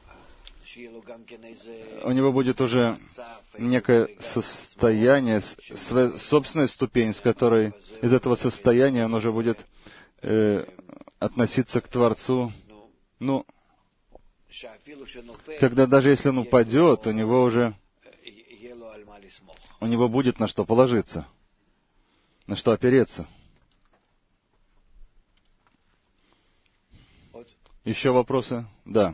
у него будет уже некое состояние, своя собственная ступень, с которой из этого состояния он уже будет э, относиться к Творцу. Ну, когда даже если он упадет, у него уже у него будет на что положиться, на что опереться. Еще вопросы? Да.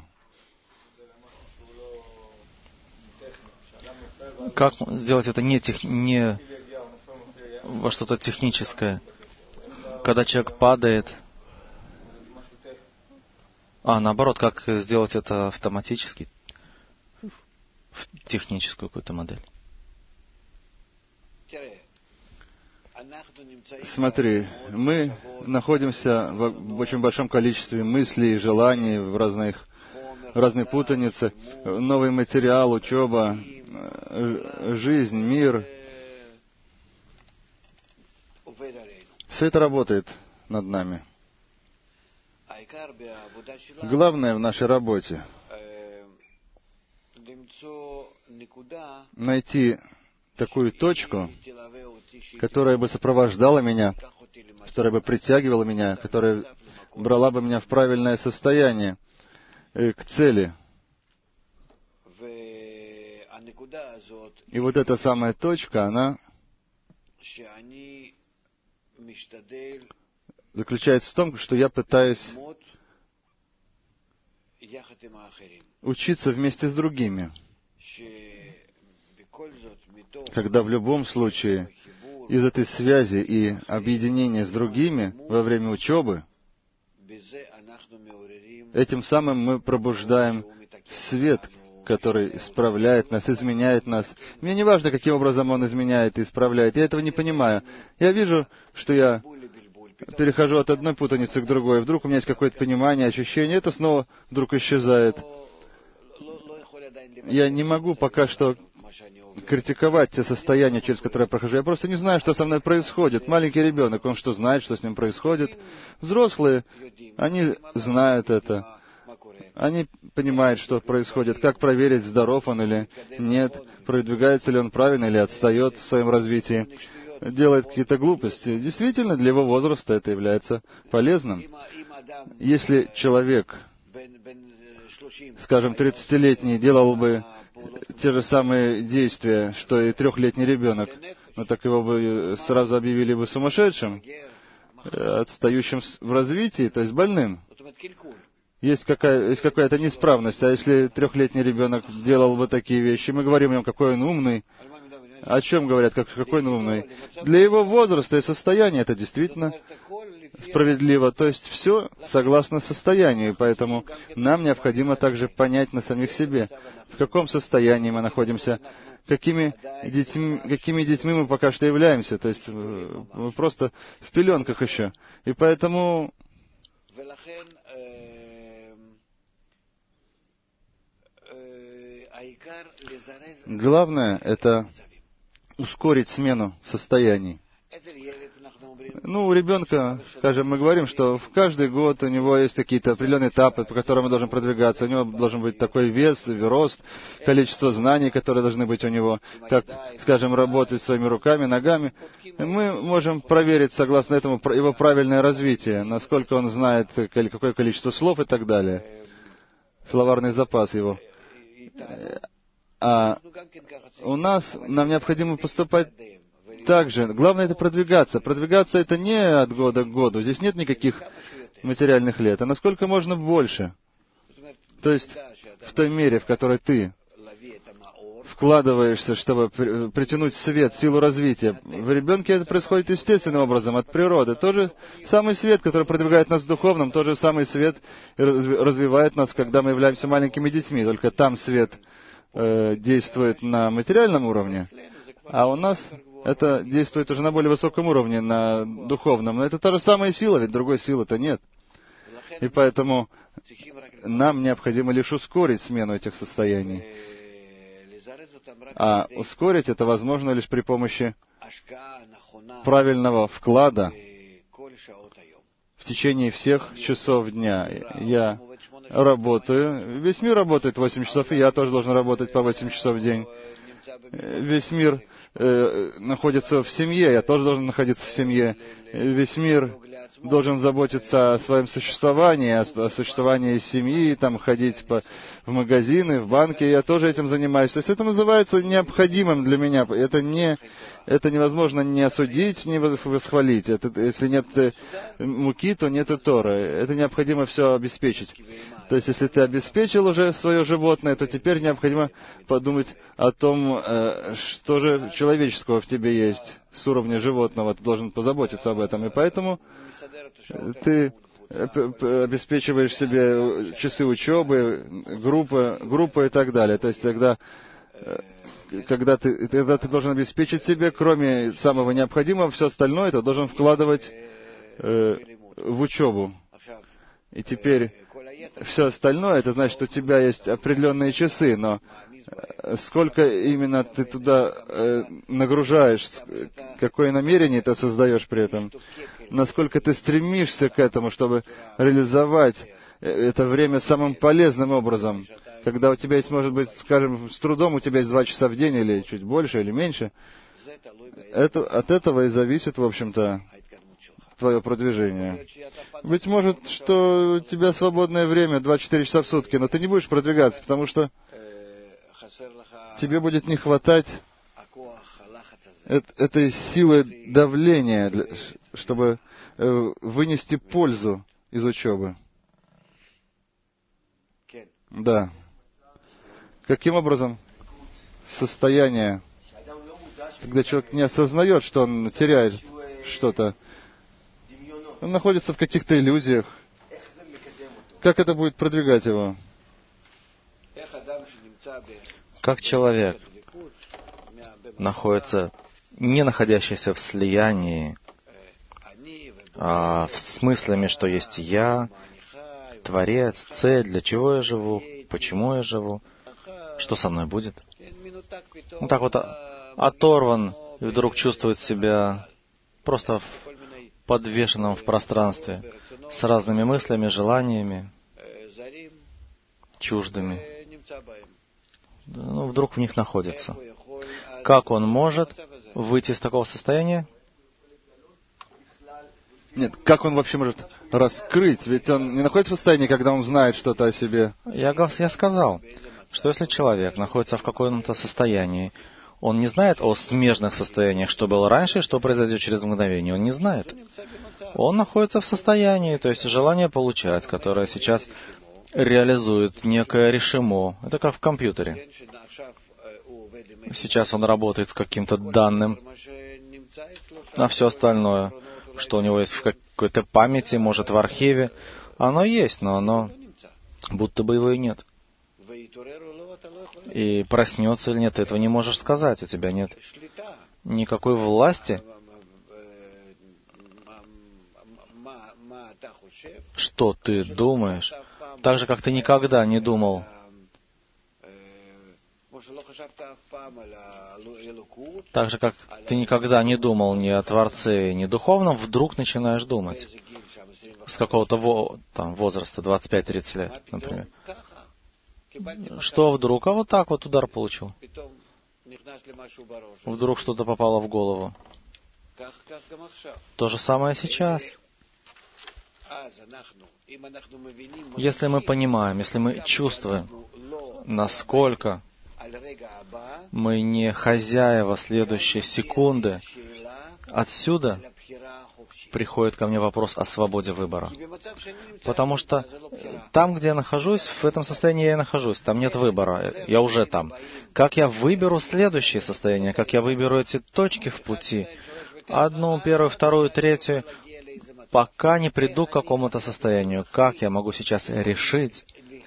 Как сделать это не, тех... не во что-то техническое? Когда человек падает... А, наоборот, как сделать это автоматически? В техническую какую-то модель. Смотри, мы находимся в очень большом количестве мыслей, желаний, в разных, в разной путанице. Новый материал, учеба, жизнь, мир. Все это работает над нами. Главное в нашей работе найти такую точку, которая бы сопровождала меня, которая бы притягивала меня, которая брала бы меня в правильное состояние, к цели. И вот эта самая точка, она заключается в том, что я пытаюсь учиться вместе с другими, когда в любом случае из этой связи и объединения с другими во время учебы, этим самым мы пробуждаем свет, который исправляет нас, изменяет нас. Мне не важно, каким образом он изменяет и исправляет. Я этого не понимаю. Я вижу, что я перехожу от одной путаницы к другой. Вдруг у меня есть какое-то понимание, ощущение. Это снова вдруг исчезает. Я не могу пока что критиковать те состояния, через которые я прохожу. Я просто не знаю, что со мной происходит. Маленький ребенок, он что, знает, что с ним происходит? Взрослые, они знают это. Они понимают, что происходит, как проверить, здоров он или нет, продвигается ли он правильно или отстает в своем развитии, делает какие-то глупости. Действительно, для его возраста это является полезным. Если человек, скажем, тридцатилетний, делал бы те же самые действия, что и трехлетний ребенок, ну так его бы сразу объявили бы сумасшедшим, отстающим в развитии, то есть больным. Есть, какая, есть какая-то неисправность. А если трехлетний ребенок делал бы такие вещи, мы говорим ему, какой он умный. О чем говорят, как, какой он умный? Для его возраста и состояния это действительно справедливо. То есть все согласно состоянию. Поэтому нам необходимо также понять на самих себе, в каком состоянии мы находимся, какими детьми, какими детьми мы пока что являемся. То есть мы просто в пеленках еще. И поэтому... Главное — это ускорить смену состояний. Ну, у ребенка, скажем, мы говорим, что в каждый год у него есть какие-то определенные этапы, по которым он должен продвигаться. У него должен быть такой вес, рост, количество знаний, которые должны быть у него, как, скажем, работать своими руками, ногами. Мы можем проверить, согласно этому, его правильное развитие, насколько он знает, какое количество слов и так далее. Словарный запас его. А у нас, нам необходимо поступать так же. Главное — это продвигаться. Продвигаться — это не от года к году. Здесь нет никаких материальных лет, а насколько можно больше. То есть в той мере, в которой ты вкладываешься, чтобы притянуть свет, силу развития. В ребенке это происходит естественным образом, от природы. Тот же самый свет, который продвигает нас в духовном, тот же самый свет развивает нас, когда мы являемся маленькими детьми. Только там свет э, действует на материальном уровне, а у нас это действует уже на более высоком уровне, на духовном. Но это та же самая сила, ведь другой силы-то нет. И поэтому нам необходимо лишь ускорить смену этих состояний. А ускорить это возможно лишь при помощи правильного вклада в течение всех часов дня. Я работаю, весь мир работает восемь часов, и я тоже должен работать по восемь часов в день. Весь мир э, находится в семье, я тоже должен находиться в семье. Весь мир должен заботиться о своем существовании, о, о существовании семьи, там ходить по, в магазины, в банки, я тоже этим занимаюсь. То есть это называется необходимым для меня. Это, не, это невозможно не осудить, не восхвалить. Это, если нет муки, то нет и Торы. Это необходимо все обеспечить. То есть если ты обеспечил уже свое животное, то теперь необходимо подумать о том, что же человеческого в тебе есть с уровня животного. Ты должен позаботиться об этом. И поэтому ты обеспечиваешь себе часы учебы, группы, группы и так далее. То есть тогда, когда ты, тогда ты должен обеспечить себе, кроме самого необходимого, все остальное ты должен вкладывать э, в учебу. И теперь все остальное, это значит, что у тебя есть определенные часы, но сколько именно ты туда э, нагружаешь, какое намерение ты создаешь при этом, насколько ты стремишься к этому, чтобы реализовать это время самым полезным образом. Когда у тебя есть, может быть, скажем, с трудом у тебя есть два часа в день, или чуть больше, или меньше, это, от этого и зависит, в общем-то, твое продвижение. Быть может, что у тебя свободное время два-четыре часа в сутки, но ты не будешь продвигаться, потому что тебе будет не хватать этой силы давления, чтобы вынести пользу из учебы. Да. Каким образом? Состояние, когда человек не осознает, что он теряет что-то. Он находится в каких-то иллюзиях. Как это будет продвигать его? Как человек, находится, не находящийся в слиянии, а в смыслами, что есть я, Творец, цель, для чего я живу, почему я живу, что со мной будет. Ну так вот оторван и вдруг чувствует себя просто подвешенным в пространстве, с разными мыслями, желаниями, чуждыми. Ну, вдруг в них находится. Как он может выйти из такого состояния? Нет, как он вообще может раскрыть? Ведь он не находится в состоянии, когда он знает что-то о себе. Я, я сказал, что если человек находится в каком-то состоянии, он не знает о смежных состояниях, что было раньше, что произойдет через мгновение. Он не знает. Он находится в состоянии, то есть желание получать, которое сейчас реализует некое решимо. Это как в компьютере. Сейчас он работает с каким-то данным, а все остальное, что у него есть в какой-то памяти, может, в архиве, оно есть, но оно будто бы его и нет. И проснется или нет, ты этого не можешь сказать, у тебя нет никакой власти. Что ты думаешь? Так же, как ты никогда не думал. Так же, как ты никогда не думал ни о Творце, ни духовном, вдруг начинаешь думать. С какого-то во, там, возраста, двадцать пять тридцать лет, например. Что вдруг? А вот так вот удар получил. Вдруг что-то попало в голову. То же самое сейчас. Если мы понимаем, если мы чувствуем, насколько мы не хозяева следующей секунды, отсюда приходит ко мне вопрос о свободе выбора. Потому что там, где я нахожусь, в этом состоянии я и нахожусь. Там нет выбора. Я уже там. Как я выберу следующее состояние? Как я выберу эти точки в пути? Одну, первую, вторую, третью. Пока не приду к какому-то состоянию. Как я могу сейчас решить,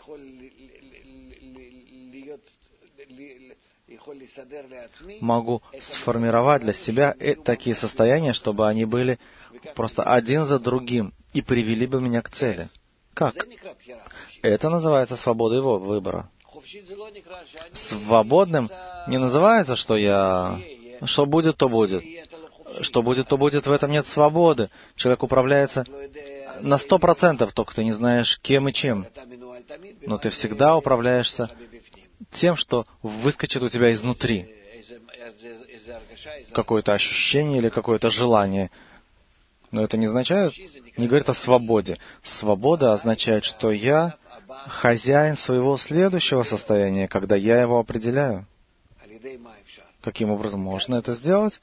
могу сформировать для себя такие состояния, чтобы они были просто один за другим и привели бы меня к цели. Как? Это называется свободой выбора. Свободным не называется, что я... Что будет, то будет. Что будет, то будет. В этом нет свободы. Человек управляется на сто процентов, только ты не знаешь, кем и чем. Но ты всегда управляешься тем, что выскочит у тебя изнутри. Какое-то ощущение или какое-то желание. Но это не означает, не говорит о свободе. Свобода означает, что я хозяин своего следующего состояния, когда я его определяю. Каким образом можно это сделать?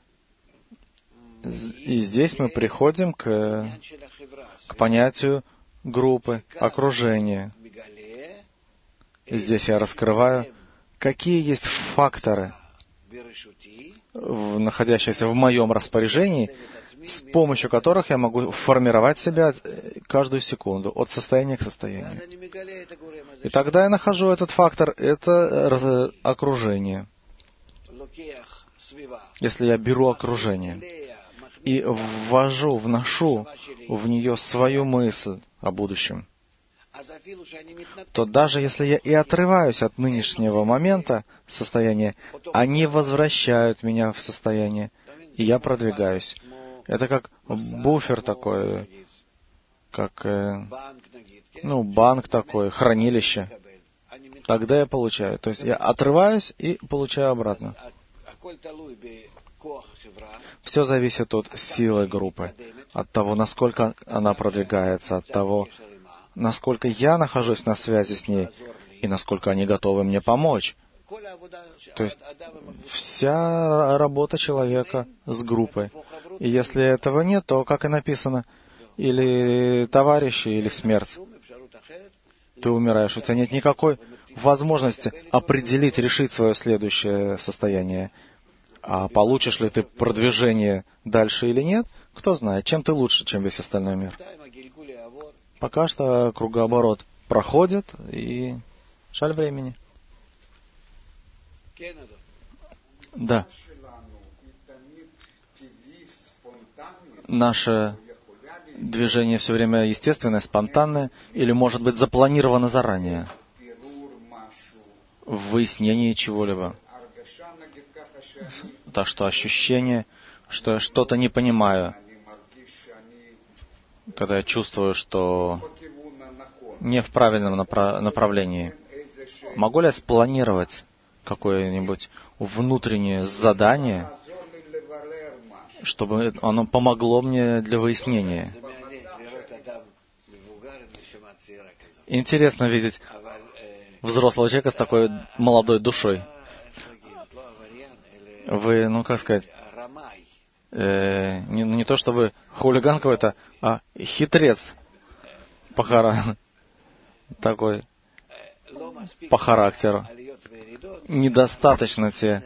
И здесь мы приходим к, к понятию группы, окружения. И здесь я раскрываю, какие есть факторы, находящиеся в моем распоряжении, с помощью которых я могу формировать себя каждую секунду, от состояния к состоянию. И тогда я нахожу этот фактор, это окружение. Если я беру окружение и ввожу, вношу в нее свою мысль о будущем, то даже если я и отрываюсь от нынешнего момента, состояния, они возвращают меня в состояние, и я продвигаюсь. Это как буфер такой, как ну, банк такой, хранилище. Тогда я получаю. То есть я отрываюсь и получаю обратно. Все зависит от силы группы, от того, насколько она продвигается, от того, насколько я нахожусь на связи с ней, и насколько они готовы мне помочь. То есть вся работа человека с группой. И если этого нет, то, как и написано, или товарищи, или смерть. Ты умираешь, у тебя нет никакой возможности определить, решить свое следующее состояние. А получишь ли ты продвижение дальше или нет, кто знает, чем ты лучше, чем весь остальной мир. Пока что кругооборот проходит, и жаль времени. Да. Наше движение все время естественное, спонтанное, или может быть запланировано заранее в выяснении чего-либо. Так что ощущение, что я что-то не понимаю, когда я чувствую, что не в правильном направ- направлении. Могу ли я спланировать какое-нибудь внутреннее задание, чтобы оно помогло мне для выяснения? Интересно видеть взрослого человека с такой молодой душой. Вы, ну как сказать, э, не, не то чтобы хулиган какой-то, а хитрец по хара... такой по характеру. Недостаточно те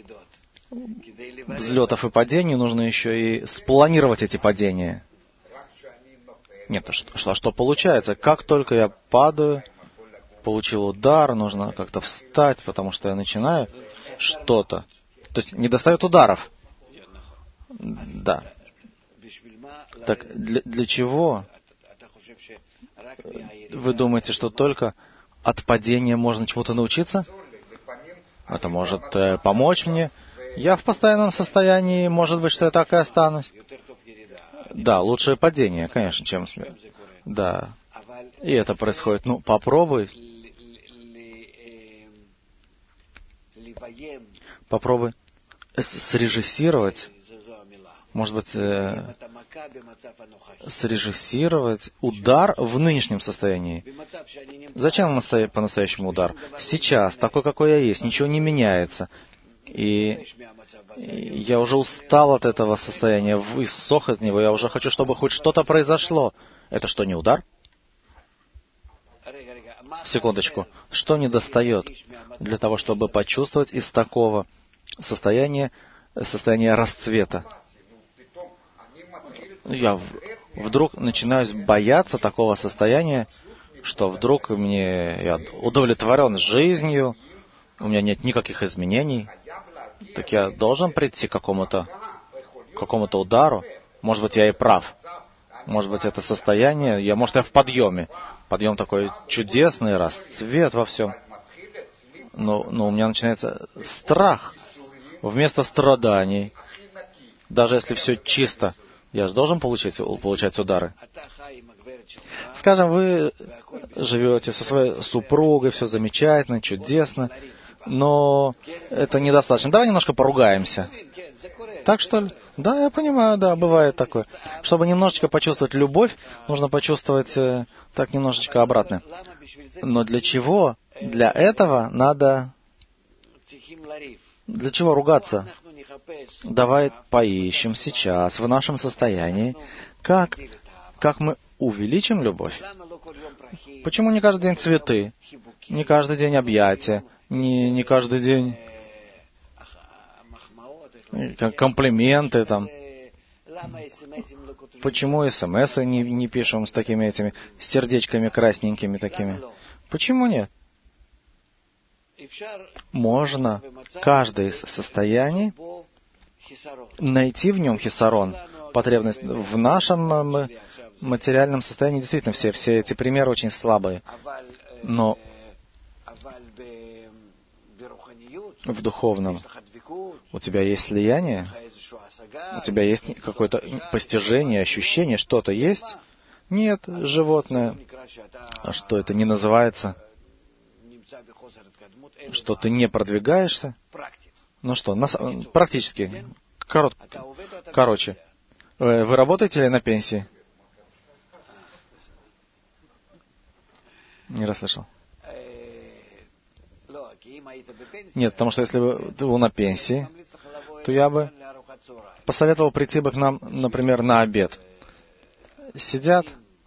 взлетов и падений, нужно еще и спланировать эти падения. Нет, а что, что получается? Как только я падаю, получил удар, нужно как-то встать, потому что я начинаю что-то. То есть недостает ударов. Да. Так для, для чего? Вы думаете, что только от падения можно чему-то научиться? Это может э, помочь мне. Я в постоянном состоянии, может быть, что я так и останусь. Да, лучшее падение, конечно, чем смерть. Да. И это происходит. Ну, попробуй. Попробуй срежиссировать, может быть, э, срежиссировать удар в нынешнем состоянии. Зачем настоя- по-настоящему удар? Сейчас, такой, какой я есть, ничего не меняется. И, и я уже устал от этого состояния, иссох от него, я уже хочу, чтобы хоть что-то произошло. Это что, не удар? Секундочку. Что недостает для того, чтобы почувствовать из такого состояния, состояния расцвета? Я вдруг начинаю бояться такого состояния, что вдруг мне я удовлетворен жизнью, у меня нет никаких изменений. Так я должен прийти к какому-то, к какому-то удару. Может быть, я и прав. Может быть, это состояние, я, может, я в подъеме. Подъем такой чудесный, расцвет во всем. Но, но у меня начинается страх вместо страданий. Даже если все чисто, я же должен получать, получать удары. Скажем, вы живете со своей супругой, все замечательно, чудесно, но это недостаточно. Давай немножко поругаемся. Так что ли? Да, я понимаю, да, бывает такое. Чтобы немножечко почувствовать любовь, нужно почувствовать э, так немножечко обратно. Но для чего? Для этого надо... Для чего ругаться? Давай поищем сейчас, в нашем состоянии, как, как мы увеличим любовь. Почему не каждый день цветы, не каждый день объятия, не, не каждый день комплименты там? Почему смс не, не пишем с такими этими сердечками красненькими такими? Почему нет? Можно каждое из состояний найти в нем хисарон, потребность. В нашем материальном состоянии действительно все, все эти примеры очень слабые. Но в духовном у тебя есть слияние, у тебя есть какое-то постижение, ощущение, что-то есть? Нет, животное. А что это не называется? Что ты не продвигаешься? Ну что, на, практически. Корот, короче, вы работаете ли на пенсии? Не расслышал. Нет, потому что если бы ты был на пенсии, то я бы посоветовал прийти бы к нам, например, на обед. Сидят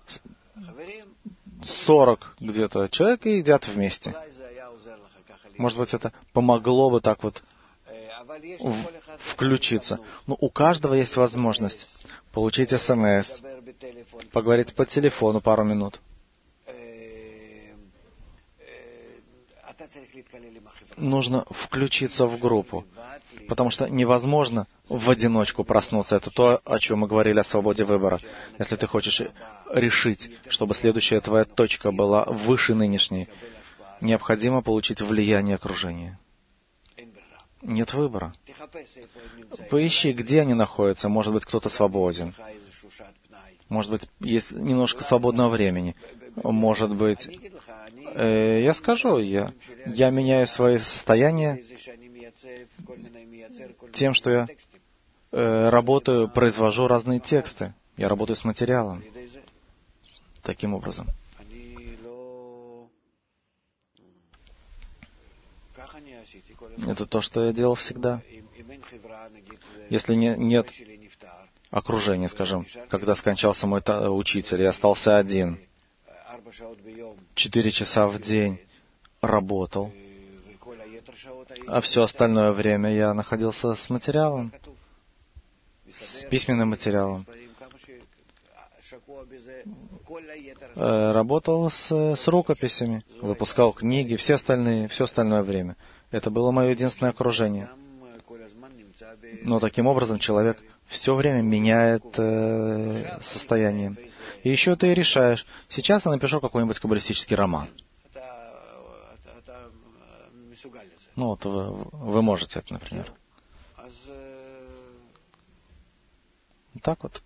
сорок где-то человек и едят вместе. Может быть, это помогло бы так вот в- включиться. Но у каждого есть возможность получить смс, поговорить по телефону пару минут. Нужно включиться в группу, потому что невозможно в одиночку проснуться. Это то, о чем мы говорили о свободе выбора. Если ты хочешь решить, чтобы следующая твоя точка была выше нынешней, необходимо получить влияние окружения. Нет выбора. Поищи, где они находятся. Может быть, кто-то свободен. Может быть, есть немножко свободного времени. Может быть, э, я скажу, я, я меняю свои состояния тем, что я э, работаю, произвожу разные тексты. Я работаю с материалом. Таким образом. Это то, что я делал всегда. Если не, нет окружения, скажем, когда скончался мой та- учитель, я остался один, четыре часа в день работал, а все остальное время я находился с материалом, с письменным материалом. Э, Работал с, с рукописями, выпускал книги, все остальные, все остальное время. Это было мое единственное окружение. Но таким образом человек все время меняет э, состояние. И еще ты решаешь, сейчас я напишу какой-нибудь каббалистический роман. Ну вот вы, вы можете это, например. Так вот.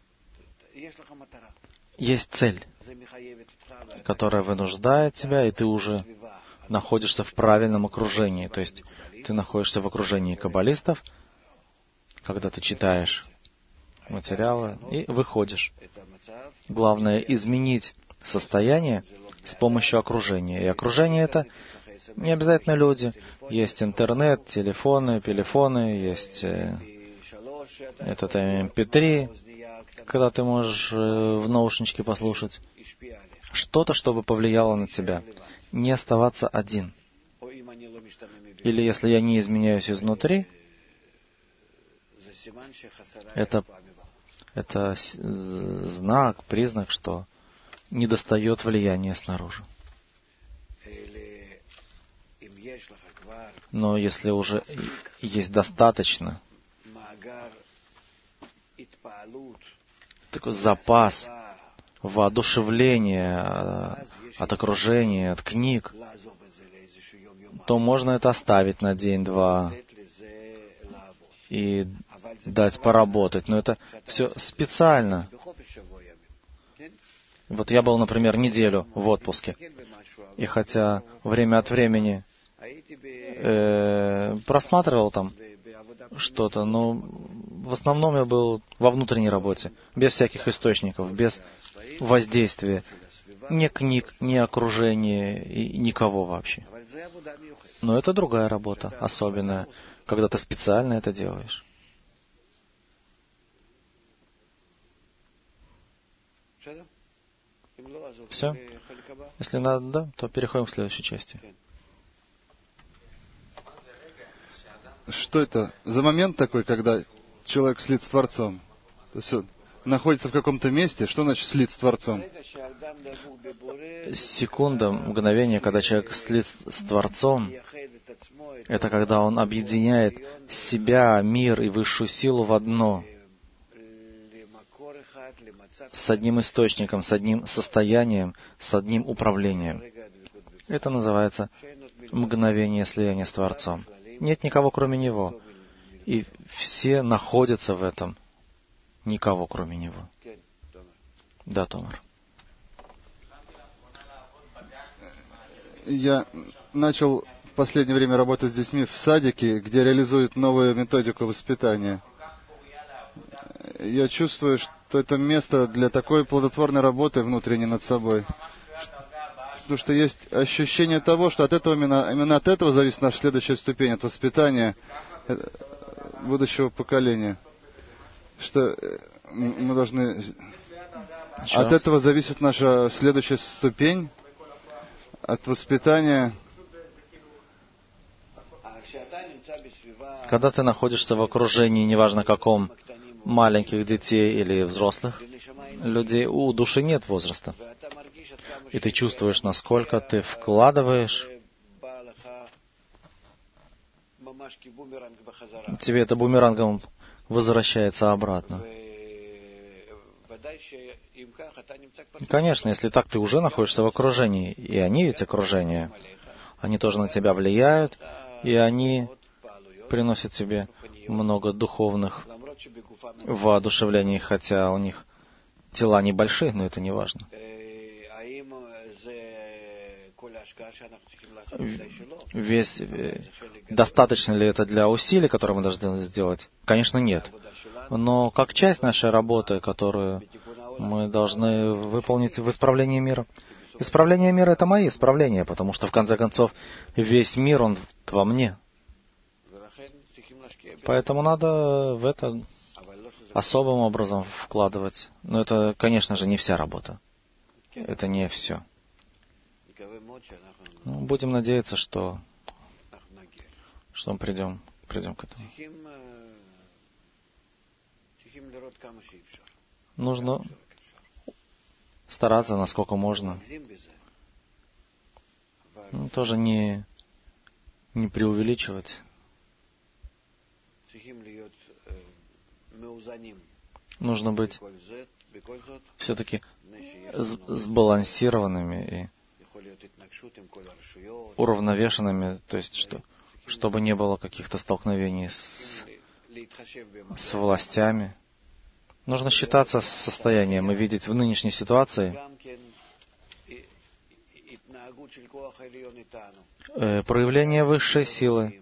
Есть цель, которая вынуждает тебя, и ты уже находишься в правильном окружении. То есть ты находишься в окружении каббалистов, когда ты читаешь материалы и выходишь. Главное изменить состояние с помощью окружения. И окружение это не обязательно люди. Есть интернет, телефоны, телефоны, есть э, этот эм пэ три, когда ты можешь э, в наушничке послушать. Что-то, чтобы повлияло на тебя. Не оставаться один. Или если я не изменяюсь изнутри, это, это знак, признак, что недостает влияния снаружи. Но если уже есть достаточно такой запас воодушевления от окружения, от книг, то можно это оставить на день-два и дать поработать. Но это все специально. Вот я был, например, неделю в отпуске. И хотя время от времени э, просматривал там что-то, но в основном я был во внутренней работе, без всяких источников, без воздействия ни книг, ни окружения, и никого вообще. Но это другая работа, особенная, когда ты специально это делаешь. Все? Если надо, да, то переходим к следующей части. Что это за момент такой, когда человек слит с Творцом? То есть он находится в каком-то месте, что значит слит с Творцом? Секунда, мгновение, когда человек слит с Творцом, это когда он объединяет себя, мир и высшую силу в одно, с одним источником, с одним состоянием, с одним управлением. Это называется мгновение слияния с Творцом. Нет никого, кроме Него. И все находятся в этом. Никого, кроме Него. Да, Томар. Я начал в последнее время работать с детьми в садике, где реализуют новую методику воспитания. Я чувствую, что это место для такой плодотворной работы внутренней над собой, потому что есть ощущение того, что от этого именно, именно от этого зависит наша следующая ступень, от воспитания будущего поколения. Что мы должны... Еще от раз. этого зависит наша следующая ступень, от воспитания. Когда ты находишься в окружении, неважно каком, маленьких детей или взрослых людей, у души нет возраста. И ты чувствуешь, насколько ты вкладываешь, тебе это бумерангом возвращается обратно. И, конечно, если так, ты уже находишься в окружении, и они ведь окружение, они тоже на тебя влияют, и они приносят тебе много духовных воодушевлений, хотя у них тела небольшие, но это не важно. Весь, достаточно ли это для усилий, которые мы должны сделать? Конечно, нет. Но как часть нашей работы, которую мы должны выполнить в исправлении мира. Исправление мира — это мои исправления, потому что, в конце концов, весь мир, он во мне. Поэтому надо в это особым образом вкладывать. Но это, конечно же, не вся работа. Это не все. Ну, будем надеяться, что, что мы придем, придем к этому. Нужно стараться, насколько можно. Ну, тоже не, не преувеличивать. Нужно быть все-таки сбалансированными и уравновешенными, то есть, что, чтобы не было каких-то столкновений с, с властями. Нужно считаться с состоянием и видеть в нынешней ситуации э, проявление высшей силы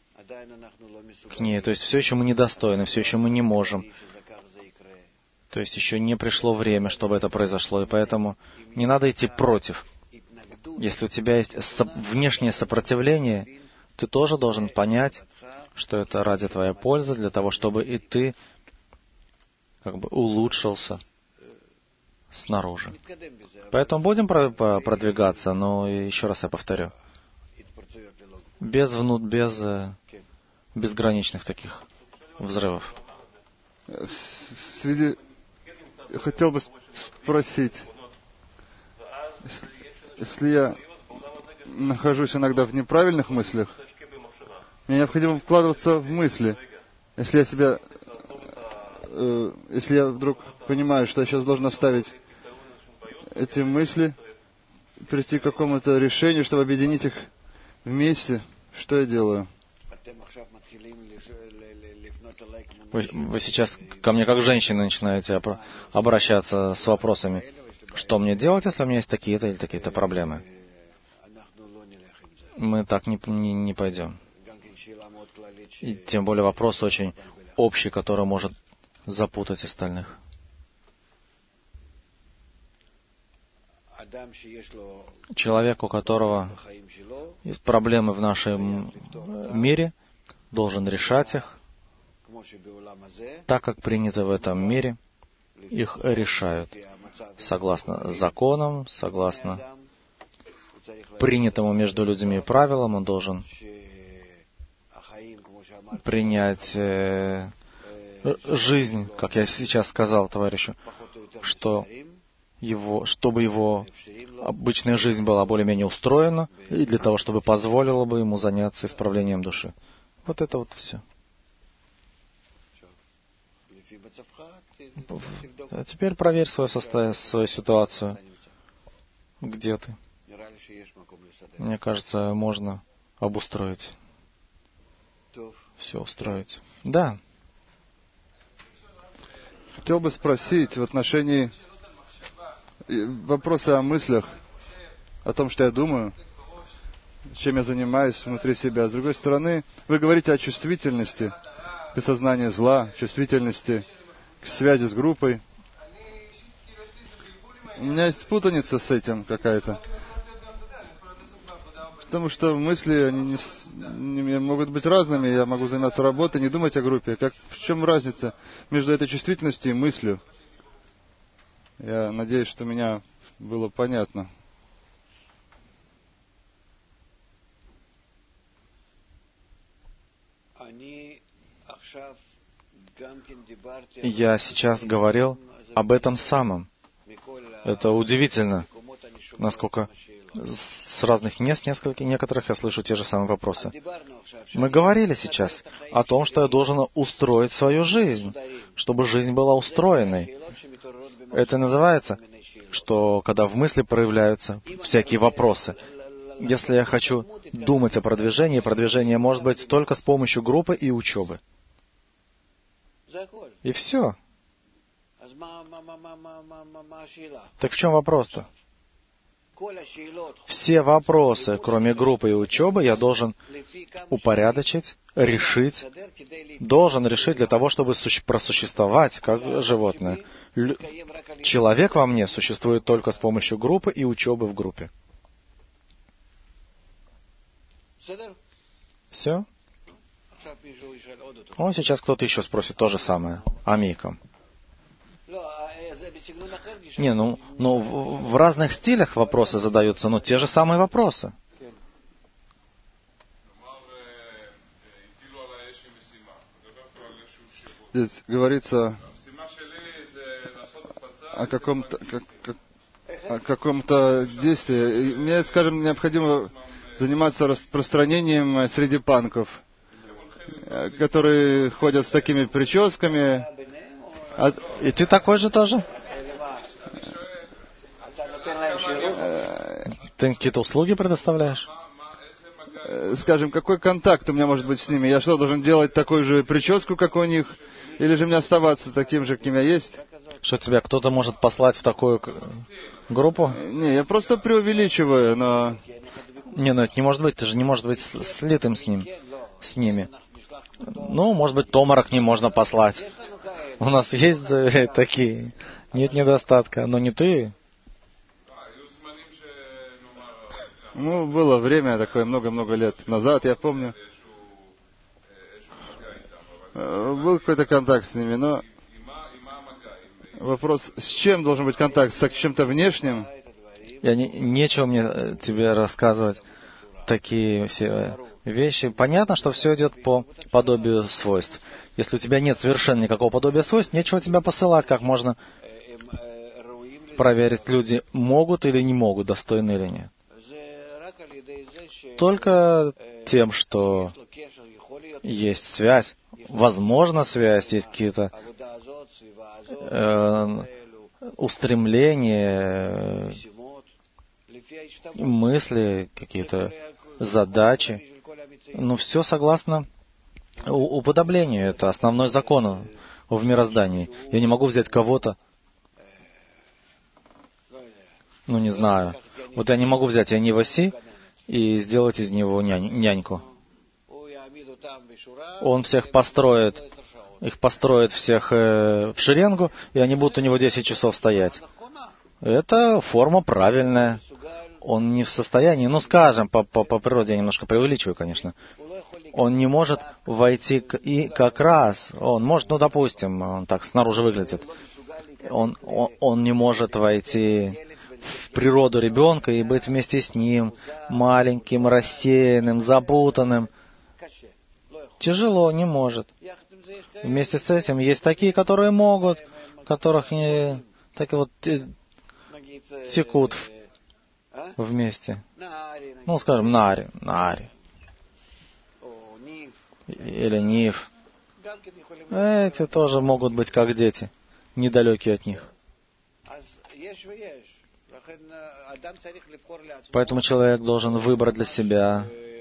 к ней. То есть все еще мы недостойны, все еще мы не можем. То есть еще не пришло время, чтобы это произошло, и поэтому не надо идти против. Если у тебя есть со- внешнее сопротивление, ты тоже должен понять, что это ради твоей пользы, для того, чтобы и ты как бы улучшился снаружи. Поэтому будем про- по- продвигаться, но еще раз я повторю, без внут, без э, безграничных таких взрывов. В связи... Я хотел бы спросить, если я нахожусь иногда в неправильных мыслях, мне необходимо вкладываться в мысли. Если я себя, э, если я вдруг понимаю, что я сейчас должен оставить эти мысли, прийти к какому-то решению, чтобы объединить их вместе, что я делаю? Вы, вы сейчас ко мне как женщина начинаете обращаться с вопросами, что мне делать, если у меня есть такие-то или такие-то проблемы. Мы так не, не, не пойдем. И тем более вопрос очень общий, который может запутать остальных. Человек, у которого есть проблемы в нашем мире, должен решать их так, как принято в этом мире. Их решают согласно законам, согласно принятому между людьми правилам. Он должен принять э, жизнь, как я сейчас сказал товарищу, что его, чтобы его обычная жизнь была более-менее устроена, и для того, чтобы позволило бы ему заняться исправлением души. Вот это вот все. А теперь проверь свое состояние, свою ситуацию. Где ты? Мне кажется, можно обустроить. Все устроить. Да. Хотел бы спросить в отношении вопроса о мыслях, о том, что я думаю, чем я занимаюсь внутри себя. С другой стороны, вы говорите о чувствительности к осознанию зла, чувствительности к связи с группой. У меня есть путаница с этим какая-то. Потому что мысли, они не, с- не могут быть разными. Я могу заниматься работой, не думать о группе. Как, в чем разница между этой чувствительностью и мыслью? Я надеюсь, что меня было понятно. Я сейчас говорил об этом самом. Это удивительно, насколько с разных мест, несколько, некоторых я слышу те же самые вопросы. Мы говорили сейчас о том, что я должен устроить свою жизнь, чтобы жизнь была устроенной. Это называется, что когда в мысли проявляются всякие вопросы. Если я хочу думать о продвижении, продвижение может быть только с помощью группы и учебы. И все. Так в чем вопрос-то? Все вопросы, кроме группы и учебы, я должен упорядочить, решить, должен решить для того, чтобы просуществовать как животное. Лю- Человек во мне существует только с помощью группы и учебы в группе. Все? О, сейчас кто-то еще спросит то же самое. Амиком. Не, ну, ну в, в разных стилях вопросы задаются, но те же самые вопросы. Здесь говорится о каком-то как- как- о каком-то действии. И мне, скажем, необходимо заниматься распространением среди панков, э, которые ходят с такими прическами. А- И ты такой же тоже? Ты какие-то услуги предоставляешь? э, Скажем, какой контакт у меня может быть с ними? Я что, должен делать такую же прическу, как у них? Или же мне оставаться таким же, каким я есть? Что тебя кто-то может послать в такую к- группу? Не, я просто преувеличиваю, но... Не, ну это не может быть, ты же не может быть с- слитым с ним, с ними. Ну, может быть, Томара к ним можно послать. У нас есть э, такие. Нет недостатка, но не ты. Ну, было время такое много-много лет назад, я помню. Э, Был какой-то контакт с ними, но вопрос, с чем должен быть контакт? С чем-то внешним? Я не, нечего мне э, тебе рассказывать такие все вещи. Понятно, что все идет по подобию свойств. Если у тебя нет совершенно никакого подобия свойств, нечего тебя посылать, как можно проверить, люди могут или не могут, достойны или нет. Только тем, что есть связь, возможно связь, есть какие-то э, устремления, мысли, какие-то задачи. Но все согласно у- уподоблению. Это основной закон в мироздании. Я не могу взять кого-то, ну не знаю. Вот я не могу взять Яниваси и сделать из него нянь, няньку. Он всех построит, их построит всех э, в шеренгу, и они будут у него десять часов стоять. Это форма правильная. Он не в состоянии, ну скажем, по, по, по природе я немножко преувеличиваю, конечно. Он не может войти к, и как раз, он может, ну допустим, он так снаружи выглядит, он, он, он не может войти в природу ребенка и быть вместе с ним маленьким, рассеянным, запутанным. Тяжело, не может. Вместе с этим есть такие, которые могут, которых не, так вот э, текут в- вместе. Ну, скажем, Нари, Нари. Или Ниф. Эти тоже могут быть как дети, недалекие от них. Поэтому человек должен выбрать для себя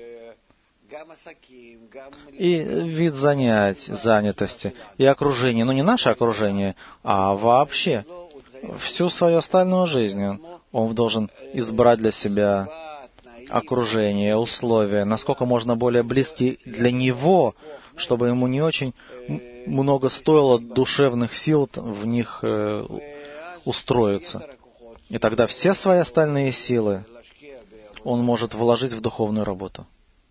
и вид занятий, занятости, и окружение. Ну, не наше окружение, а вообще всю свою остальную жизнь. Он должен избрать для себя окружение, условия, насколько можно более близкие для него, чтобы ему не очень м- много стоило душевных сил в них э, устроиться. И тогда все свои остальные силы он может вложить в духовную работу.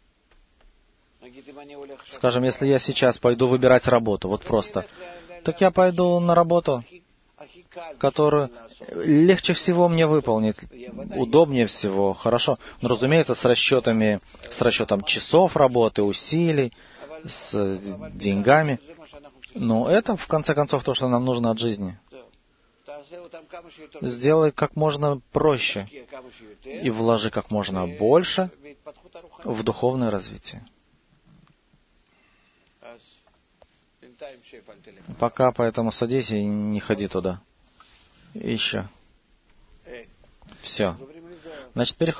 Скажем, если я сейчас пойду выбирать работу, вот просто, так я пойду на работу, которую легче всего мне выполнить, удобнее всего, хорошо. Но, разумеется, с расчетами, с расчетом часов работы, усилий, с деньгами. Но это, в конце концов, то, что нам нужно от жизни. Сделай как можно проще и вложи как можно больше в духовное развитие. Пока поэтому садись и не ходи туда. Еще. Все. Значит, переходим.